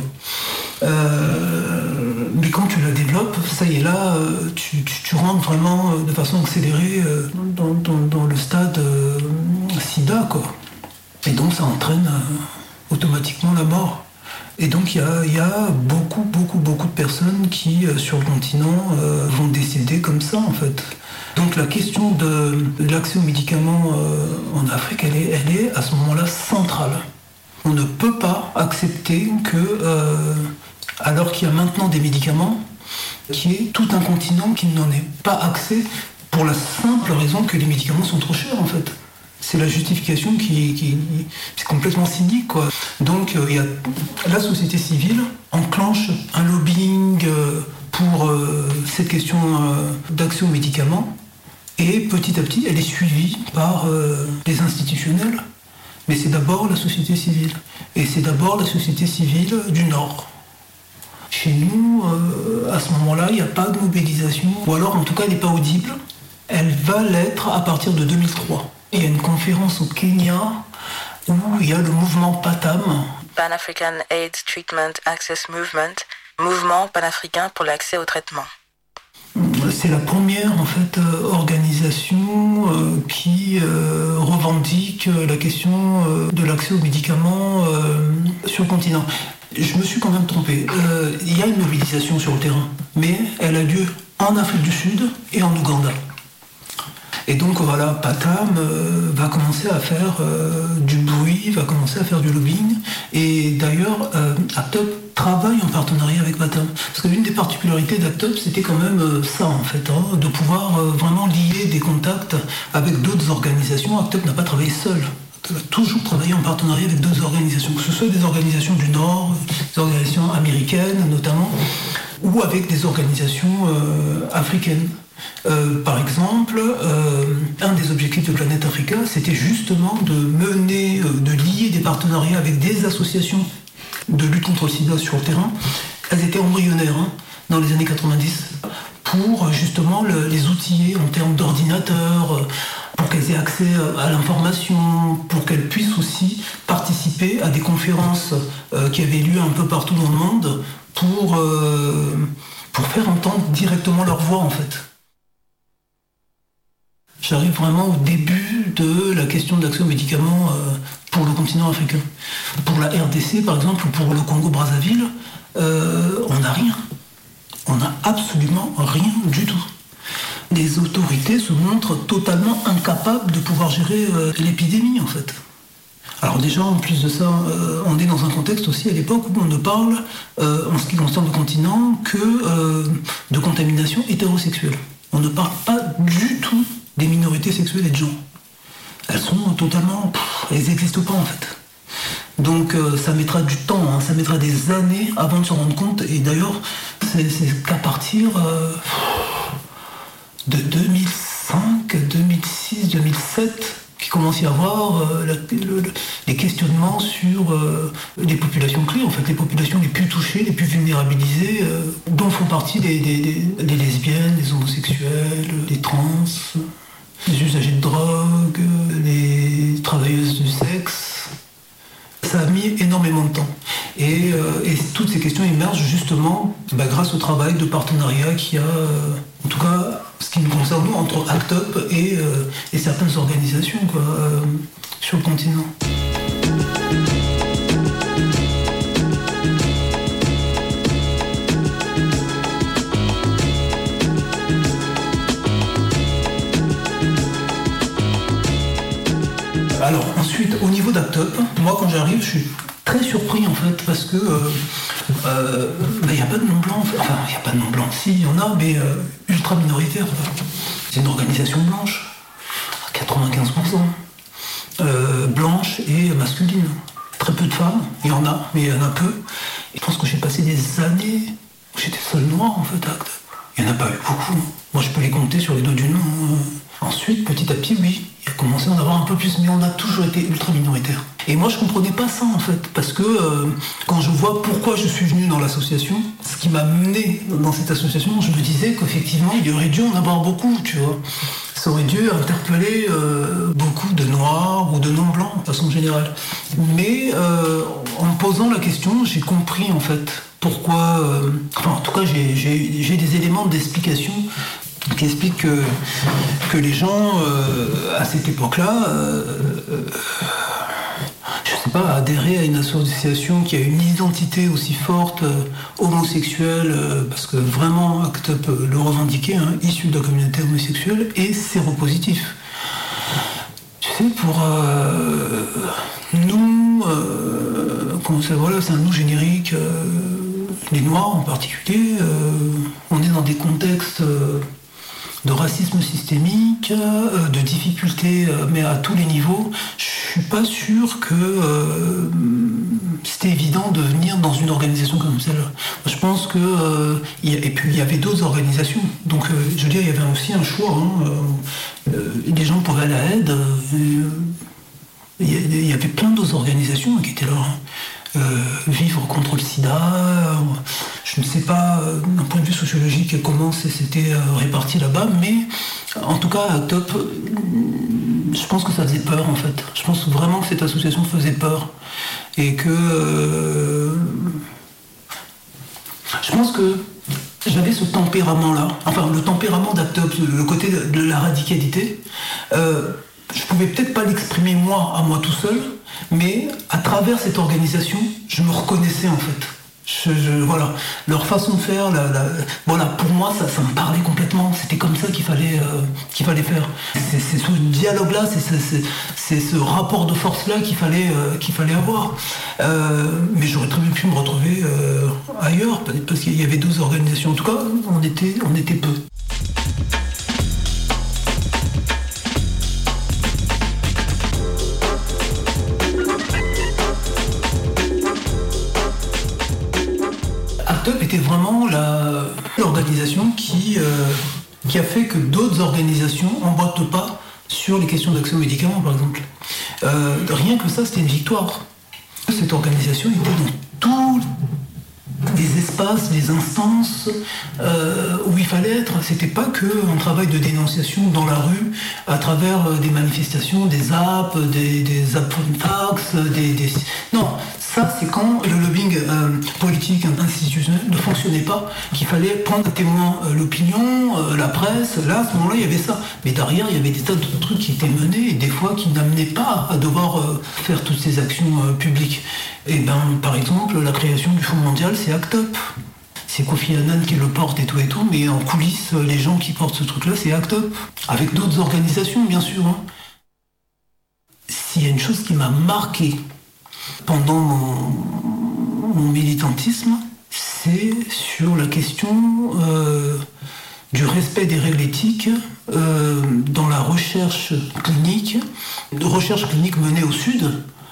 Euh, mais quand tu la développes, ça y est là, euh, tu, tu, tu rentres vraiment euh, de façon accélérée euh, dans, dans, dans le stade euh, sida, quoi. Et donc ça entraîne euh, automatiquement la mort. Et donc il y a, y a beaucoup, beaucoup, beaucoup de personnes qui, euh, sur le continent, euh, vont décéder comme ça, en fait. Donc la question de, de l'accès aux médicaments euh, en Afrique, elle est, elle est à ce moment-là centrale. On ne peut pas accepter que, euh, alors qu'il y a maintenant des médicaments, qu'il y ait tout un continent qui n'en ait pas accès pour la simple raison que les médicaments sont trop chers en fait. C'est la justification qui, qui c'est complètement cynique quoi. Donc euh, il y a, la société civile enclenche un lobbying euh, pour euh, cette question euh, d'accès aux médicaments et petit à petit elle est suivie par euh, les institutionnels. Mais c'est d'abord la société civile. Et c'est d'abord la société civile du Nord. Chez nous, euh, à ce moment-là, il n'y a pas de mobilisation. Ou alors, en tout cas, elle n'est pas audible. Elle va l'être à partir de deux mille trois. Il y a une conférence au Kenya où il y a le mouvement PATAM. Pan-African AIDS Treatment Access Movement, mouvement panafricain pour l'accès au traitement. C'est la première en fait euh, organisation euh, qui euh, revendique la question euh, de l'accès aux médicaments euh, sur le continent. Je me suis quand même trompé. Euh, il y a une mobilisation sur le terrain, mais elle a lieu en Afrique du Sud et en Ouganda. Et donc voilà, PATAM euh, va commencer à faire euh, du bruit, va commencer à faire du lobbying. Et d'ailleurs, euh, Act Up travaille en partenariat avec PATAM. Parce que l'une des particularités d'Act Up, c'était quand même euh, ça en fait, hein, de pouvoir euh, vraiment lier des contacts avec d'autres organisations. Act Up n'a pas travaillé seul. Elle a toujours travaillé en partenariat avec d'autres organisations, que ce soit des organisations du Nord, des organisations américaines notamment, ou avec des organisations euh, africaines. Euh, par exemple, euh, un des objectifs de Planète Africa, c'était justement de mener, euh, de lier des partenariats avec des associations de lutte contre le sida sur le terrain. Elles étaient embryonnaires hein, dans les années quatre-vingt-dix pour justement le, les outiller en termes d'ordinateurs, pour qu'elles aient accès à l'information, pour qu'elles puissent aussi participer à des conférences euh, qui avaient lieu un peu partout dans le monde pour, euh, pour faire entendre directement leur voix en fait. J'arrive vraiment au début de la question de l'accès aux médicaments euh, pour le continent africain. Pour la R D C par exemple, ou pour le Congo-Brazzaville, euh, on n'a rien. On n'a absolument rien du tout. Les autorités se montrent totalement incapables de pouvoir gérer euh, l'épidémie en fait. Alors déjà, en plus de ça, euh, on est dans un contexte aussi à l'époque où on ne parle, euh, en ce qui concerne le continent, que euh, de contamination hétérosexuelle. On ne parle pas du tout des minorités sexuelles et de genre. Elles sont totalement... Pff, elles n'existent pas en fait. Donc euh, ça mettra du temps, hein, ça mettra des années avant de se rendre compte. Et d'ailleurs, c'est, c'est qu'à partir euh, de deux mille cinq, deux mille six, deux mille sept... qu'il commence à y avoir euh, la, le, le, les questionnements sur euh, les populations clés, en fait, les populations les plus touchées, les plus vulnérabilisées, euh, dont font partie les, les, les, les lesbiennes, les homosexuels, les trans, les usagers de drogue, les travailleuses du sexe. Ça a mis énormément de temps. Et, euh, et toutes ces questions émergent justement bah, grâce au travail de partenariat qu'il y a, euh, en tout cas, ce qui nous concerne nous, entre ACT UP et, euh, et certaines organisations quoi, euh, sur le continent. Alors ensuite, au niveau d'ACT UP, moi quand j'arrive, je suis très surpris en fait, parce que il euh, euh, n'y bah, a pas de nom blanc, en fait. Enfin il n'y a pas de nom blanc, si il y en a, mais euh, ultra minoritaire. C'est une organisation blanche, à quatre-vingt-quinze pour cent, euh, blanche et masculine. Très peu de femmes, il y en a, mais il y en a peu. Et je pense que j'ai passé des années où j'étais seul noir en fait à ACT UP. Il n'y en a pas eu beaucoup. Moi je peux les compter sur les doigts d'une main. Ensuite, petit à petit, oui, il a commencé à en avoir un peu plus, mais on a toujours été ultra minoritaire. Et moi, je comprenais pas ça, en fait, parce que euh, quand je vois pourquoi je suis venu dans l'association, ce qui m'a mené dans cette association, je me disais qu'effectivement, il aurait dû en avoir beaucoup, tu vois. Ça aurait dû interpeller euh, beaucoup de noirs ou de non-blancs, de façon générale. Mais euh, en me posant la question, j'ai compris, en fait, pourquoi... Euh, enfin, en tout cas, j'ai, j'ai, j'ai des éléments d'explication qui explique que, que les gens, euh, à cette époque-là, euh, euh, je sais pas, adhéraient à une association qui a une identité aussi forte, euh, homosexuelle, euh, parce que vraiment, ACT UP le revendiquait, hein, issu de la communauté homosexuelle, et séropositif. Tu sais, pour euh, nous, euh, comment ça, voilà, c'est un nous générique, euh, les Noirs en particulier, euh, on est dans des contextes... Euh, de racisme systémique, euh, de difficultés, euh, mais à tous les niveaux. Je suis pas sûr que euh, c'était évident de venir dans une organisation comme celle-là. Je pense que... Euh, y a, et puis il y avait d'autres organisations. Donc euh, je veux dire, il y avait aussi un choix. Hein, euh, les gens pouvaient aller à l'aide. Euh, il y avait plein d'autres organisations qui étaient là. Hein. Euh, vivre contre le sida, je ne sais pas euh, d'un point de vue sociologique comment c'était euh, réparti là-bas, mais en tout cas ACT UP, je pense que ça faisait peur en fait. Je pense vraiment que cette association faisait peur et que euh, je pense que j'avais ce tempérament-là, enfin le tempérament d'ACT UP, le côté de la radicalité. Euh, je pouvais peut-être pas l'exprimer moi à moi tout seul, mais à travers cette organisation, je me reconnaissais en fait. Je, je, voilà, leur façon de faire, la, la, voilà, pour moi, ça, ça me parlait complètement. C'était comme ça qu'il fallait, euh, qu'il fallait faire. C'est, c'est ce dialogue-là, c'est, c'est, c'est, c'est ce rapport de force-là qu'il fallait, euh, qu'il fallait avoir. Euh, mais j'aurais très bien pu me retrouver euh, ailleurs, parce qu'il y avait d'autres organisations. En tout cas, on était, on était peu. ACT UP était vraiment la, l'organisation qui, euh, qui a fait que d'autres organisations n'emboîtent pas sur les questions d'accès aux médicaments, par exemple. Euh, rien que ça, c'était une victoire. Cette organisation était dans tous les espaces l'espace, les instances euh, où il fallait être. C'était pas que un travail de dénonciation dans la rue, à travers des manifestations, des apps, des, des apps fax, des, des... Non, ça c'est quand le lobbying euh, politique institutionnel ne fonctionnait pas, qu'il fallait prendre à témoin euh, l'opinion, euh, la presse. Là, à ce moment-là, il y avait ça. Mais derrière, il y avait des tas de trucs qui étaient menés et des fois qui n'amenaient pas à devoir euh, faire toutes ces actions euh, publiques. Et ben, par exemple, la création du Fonds mondial, c'est ACT UP. C'est Kofi Annan qui le porte et tout et tout, mais en coulisses, les gens qui portent ce truc-là, c'est ACT UP. Avec d'autres organisations, bien sûr. Hein. S'il y a une chose qui m'a marqué pendant mon, mon militantisme, c'est sur la question euh, du respect des règles éthiques euh, dans la recherche clinique, de recherche clinique menée au Sud.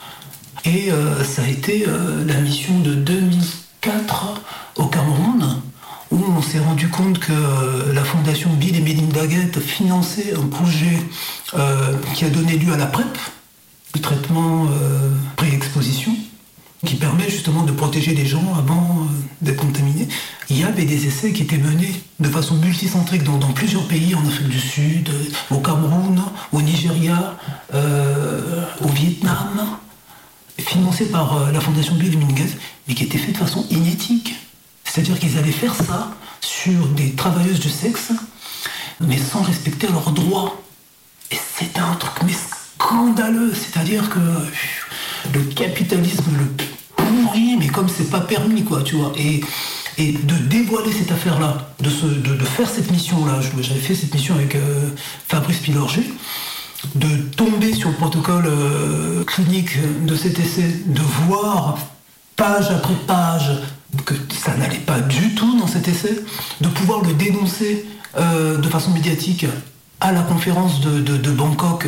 Et euh, ça a été euh, la mission de deux mille quatre au Cameroun, où on s'est rendu compte que euh, la fondation Bill et Melinda Gates finançait un projet euh, qui a donné lieu à la PrEP, le traitement euh, pré-exposition, qui permet justement de protéger les gens avant euh, d'être contaminés. Il y avait des essais qui étaient menés de façon multicentrique dans, dans plusieurs pays, en Afrique du Sud, au Cameroun, au Nigeria, euh, au Vietnam, financés par euh, la fondation Bill et Melinda Gates, mais qui étaient faits de façon inéthique. C'est-à-dire qu'ils allaient faire ça sur des travailleuses du sexe, mais sans respecter leurs droits. Et c'était un truc mais scandaleux. C'est-à-dire que le capitalisme le pourri, mais comme c'est pas permis, quoi, tu vois. Et, et de dévoiler cette affaire-là, de, se, de, de faire cette mission-là, j'avais fait cette mission avec euh, Fabrice Pilorget, de tomber sur le protocole euh, clinique de cet essai, de voir page après page que ça n'allait pas du tout dans cet essai, de pouvoir le dénoncer euh, de façon médiatique à la conférence de, de, de Bangkok,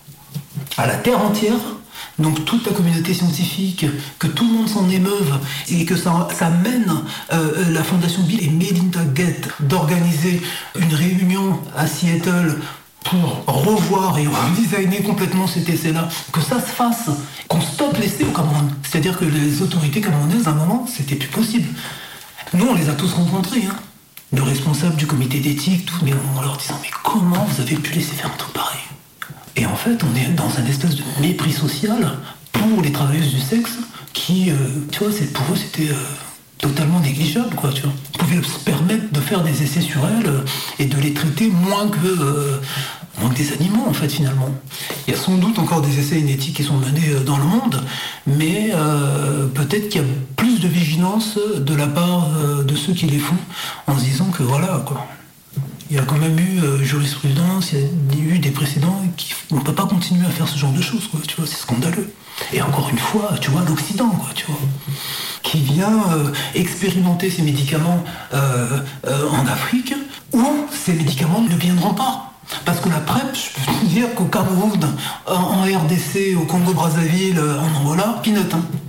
à la terre entière, donc toute la communauté scientifique, que tout le monde s'en émeuve et que ça, ça mène euh, la fondation Bill et Melinda Gates d'organiser une réunion à Seattle pour revoir et redesigner complètement cet essai-là, que ça se fasse, qu'on stoppe l'essai au Cameroun. C'est-à-dire que les autorités camerounaises, à un moment, c'était plus possible. Nous, on les a tous rencontrés, hein, de responsables du comité d'éthique, tout, mais en leur disant, mais comment vous avez pu laisser faire un truc pareil ? Et en fait, on est dans un espèce de mépris social pour les travailleuses du sexe qui, euh, tu vois, c'est, pour eux, c'était euh, totalement négligeable, quoi, tu vois. Ils pouvaient se permettre de faire des essais sur elles euh, et de les traiter moins que, euh, moins que des animaux, en fait, finalement. Il y a sans doute encore des essais inéthiques qui sont menés euh, dans le monde, mais euh, peut-être qu'il y a plus de vigilance de la part euh, de ceux qui les font, en se disant que voilà, quoi. Il y a quand même eu euh, jurisprudence, il y a eu des précédents qui... On ne peut pas continuer à faire ce genre de choses, quoi, tu vois, c'est scandaleux. Et encore une fois, tu vois, l'Occident, quoi, tu vois, qui vient euh, expérimenter ces médicaments euh, euh, en Afrique, où ces médicaments ne viendront pas. Parce que la PrEP, je peux te dire qu'au Cameroun, en, en R D C, au Congo-Brazzaville, en Angola, peanut.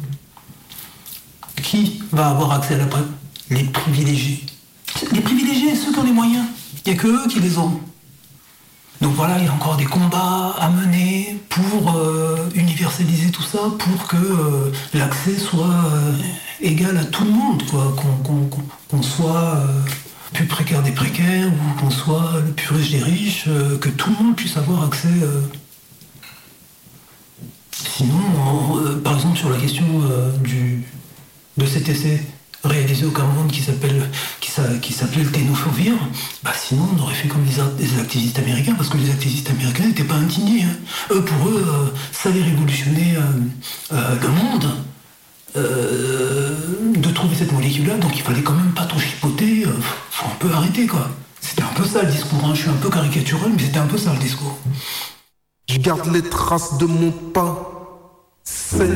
Qui va avoir accès à la PrEP ? Les privilégiés. Les privilégiés, ceux qui ont les moyens. Il n'y a que eux qui les ont. Donc voilà, il y a encore des combats à mener pour euh, universaliser tout ça, pour que euh, l'accès soit euh, égal à tout le monde, quoi. Qu'on, qu'on, qu'on soit euh, plus précaire des précaires, ou qu'on soit le plus riche des riches, euh, que tout le monde puisse avoir accès. Euh. Sinon, en, euh, par exemple, sur la question euh, du, de cet essai réalisé au Cameroun qui s'appelle qui, qui s'appelait le Tenofovir, bah sinon on aurait fait comme les, les activistes américains, parce que les activistes américains n'étaient pas indignés. Hein. Eux, pour eux, euh, ça allait révolutionner euh, euh, le monde euh, de trouver cette molécule-là, donc il fallait quand même pas trop chipoter, euh, faut un peu arrêter, quoi. C'était un peu ça le discours, hein. Je suis un peu caricatural, mais c'était un peu ça le discours. Je garde les traces de mon pain, c'est...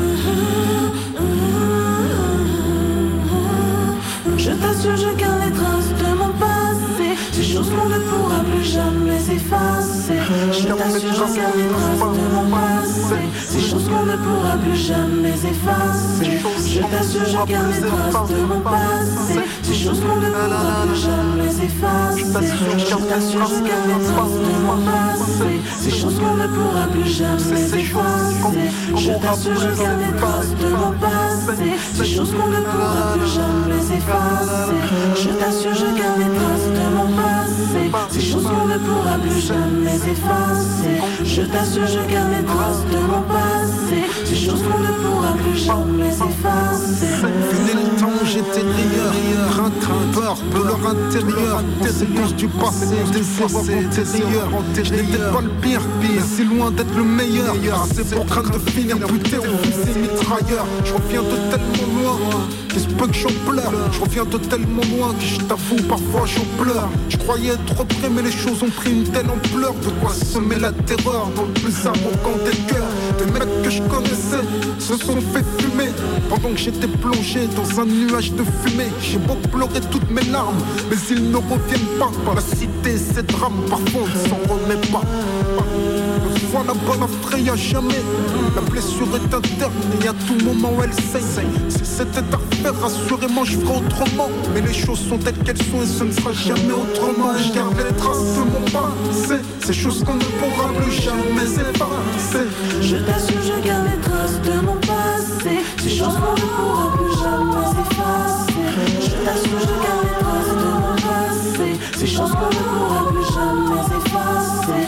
Je t'assure, je garde les traces de mon passé, ces choses qu'on ne pourra plus jamais effacer. Je t'assure, je garde les traces de mon passé, ces choses qu'on ne pourra plus jamais effacer. Je t'assure, je garde les traces de mon passé, ces choses qu'on ne pourra plus jamais effacer. Je t'assure, je garde les traces de mon passé, ces choses qu'on ne pourra plus jamais effacer. Je t'assure, je garde les traces de mon passé, ces choses qu'on ne pourra plus jamais effacer. effacer. Je t'assure, je garde les traces de mon passé. Ces choses qu'on ne pourra plus jamais effacer. Je t'assure, je garde les traces de mon passé. Ces choses qu'on ne pourra plus jamais effacer. Fini le temps où j'étais rieur, crainte, peur, douleur intérieure, conséquences du passé, des erreurs antérieures. Je n'étais pas le pire, pire, si loin d'être le meilleur. C'est pour craindre de finir buté au fusil mitrailleur. Je reviens de tellement loin, qu'il se peut que j'en pleure. Je reviens de tellement loin que je t'avoue parfois j'en pleure. Je croyais être près mais les choses ont pris une telle ampleur. De quoi semer la terreur dans le plus arrogant des cœurs. Des mecs que je connaissais se sont fait fumer pendant que j'étais plongé dans un nuage de fumée. J'ai beau pleurer toutes mes larmes, mais ils ne reviennent pas. La cité, ces drames, parfois on ne s'en remet pas. Une fois la bonne affraye à jamais. La blessure est interne et à tout moment elle saigne. Si c'était à refaire, rassurément je ferais autrement. Mais les choses sont telles qu'elles sont et ce ne sera jamais autrement. Je garde les traces de mon passé, ces choses qu'on ne pourra plus jamais effacer. Je t'assure, je garde les traces de mon passé. Ces choses qu'on ne pourra plus jamais effacer. Je t'assure, je garde les traces de mon passé. Ces choses qu'on ne pourra plus jamais effacer.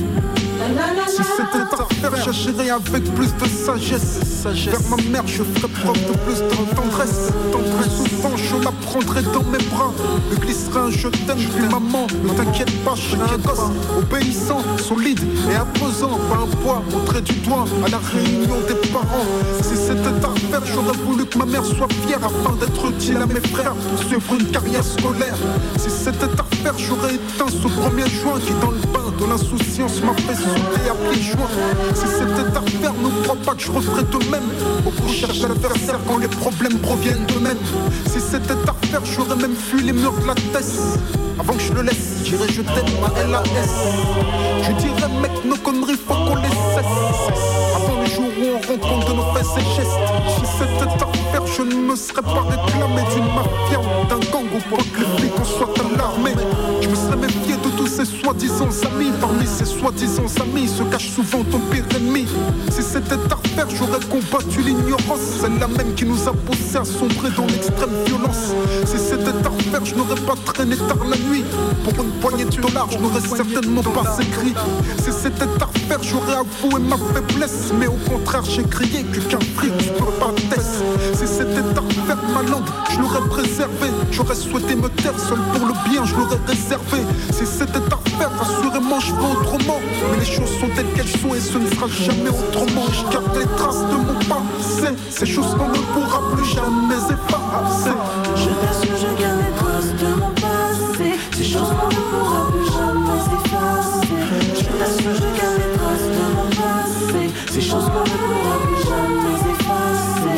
Si c'était à refaire, j'agirais avec plus de sagesse. Vers ma mère, je ferais preuve de plus de tendresse. Tendresse, souvent, je la prendrais dans mes bras. Me glisserais un je t'aime, puis maman, ne t'inquiète pas, je suis un gosse. Obéissant, solide et imposant. Pas un poids, montré du doigt à la réunion des parents. Si c'était à refaire, j'aurais voulu que ma mère soit fière afin d'être utile à mes frères pour suivre une carrière scolaire. Si c'était à refaire, j'aurais éteint ce premier joint qui dans le bain de l'insouciance m'a fait sauter à pieds joints. Si c'était à refaire, ne crois pas que je referais de même. Beaucoup cherchent l'adversaire quand les problèmes proviennent d'eux-mêmes. Si c'était à refaire, j'aurais même fui les murs de la tête. Avant que je le laisse, j'irais je t'aime ma L A S. Je dirais mec, nos conneries faut qu'on les cesse. Avant le jour où on rend compte de nos faits et gestes. Si c'était à refaire, je ne me serais pas réclamé d'une mafia ou d'un gang ou quoi que les flics en soient alarmés. Je me serais méfié de tous ces soi-disant amis. Parmi ces soi-disant amis se cache souvent ton pire ennemi. Si c'était à refaire, j'aurais combattu l'ignorance, celle-là même qui nous a poussé à sombrer dans l'extrême violence. Si c'était à refaire, je n'aurais pas traîné tard la nuit. Pour une poignée de dollars, je n'aurais certainement pas écrit. Si c'était à refaire, j'aurais avoué ma faiblesse, mais au contraire, j'ai crié que qu'un fric ne peut pas tester. Si c'était à refaire ma langue, je l'aurais préservée. J'aurais souhaité me taire seul pour le bien, je l'aurais réservé. Si c'était à refaire, assurément je ferais autrement. Mais les choses sont telles qu'elles sont et ce ne sera jamais autrement. Je garde les traces de mon passé, ces choses qu'on ne pourra plus jamais effacer. Je t'assure, je garde les traces de mon passé. Ces choses qu'on ne pourra plus jamais effacer. Je t'assure, je garde les traces de mon passé. Ces choses qu'on ne pourra plus jamais effacer.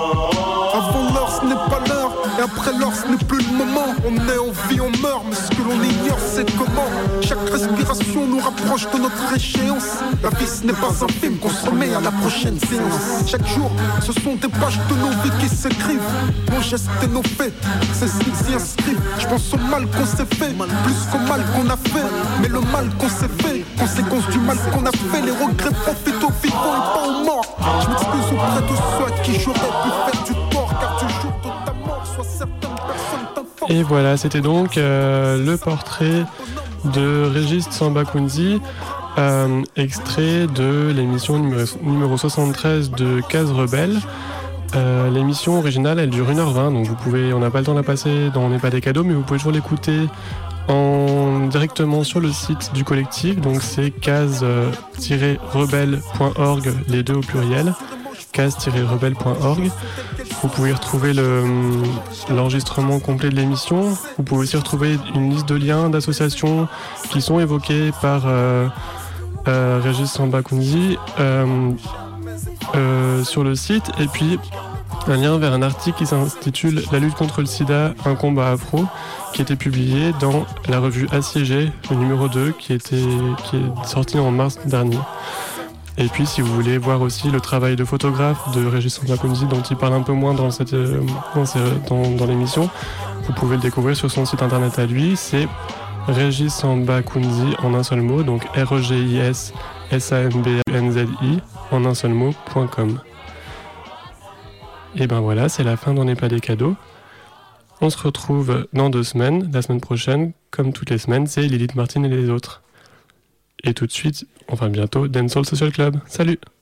Avant l'heure, ce n'est pas l'heure. Et après l'heure, ce n'est plus le moment. On est en vie, on meurt, mais ce que l'on ignore, c'est comment. Chaque respiration nous rapproche de notre échéance. La vie, ce n'est pas un film qu'on se remet à la prochaine séance. Chaque jour, ce sont des pages de nos vies qui s'écrivent. Nos gestes et nos faits, c'est ce qui s'y inscrivent. Je pense au mal qu'on s'est fait, plus qu'au mal qu'on a fait. Mais le mal qu'on s'est fait, conséquence du mal qu'on a fait. Les regrets profitent aux vivants et pas aux morts. Je m'excuse auprès de ceux à qui j'aurais pu faire du tort, car tu joues de ta mort, soit certaines personnes t'informent. Et voilà, c'était donc euh, le portrait de Régis Samba-Kounzi, euh, extrait de l'émission numéro, numéro soixante-treize de Case Rebelle. Euh, l'émission originale, elle dure une heure vingt, donc vous pouvez, on n'a pas le temps de la passer dans On n'est pas des cadeaux, mais vous pouvez toujours l'écouter en, directement sur le site du collectif, donc c'est case tiret rebelle point org, les deux au pluriel, case tiret rebelle point org. Vous pouvez retrouver le, l'enregistrement complet de l'émission. Vous pouvez aussi retrouver une liste de liens d'associations qui sont évoquées par euh, euh, Régis Samba-Kounzi euh, euh, sur le site. Et puis un lien vers un article qui s'intitule « La lutte contre le sida, un combat afro » qui a été publié dans la revue Assiégé, le numéro deux, qui, était, qui est sorti en mars dernier. Et puis si vous voulez voir aussi le travail de photographe de Régis Samba-Kounzi dont il parle un peu moins dans, cette, dans, dans, dans l'émission, vous pouvez le découvrir sur son site internet à lui, c'est Régis Samba-Kounzi en un seul mot, donc R E G I S S A M B A N Z I en un seul mot point com. Et ben voilà, c'est la fin d'On n'est pas des cadeaux. On se retrouve dans deux semaines. La semaine prochaine, comme toutes les semaines, c'est Lilith Martin et les autres. Et tout de suite, enfin bientôt, Dancehall Social Club. Salut!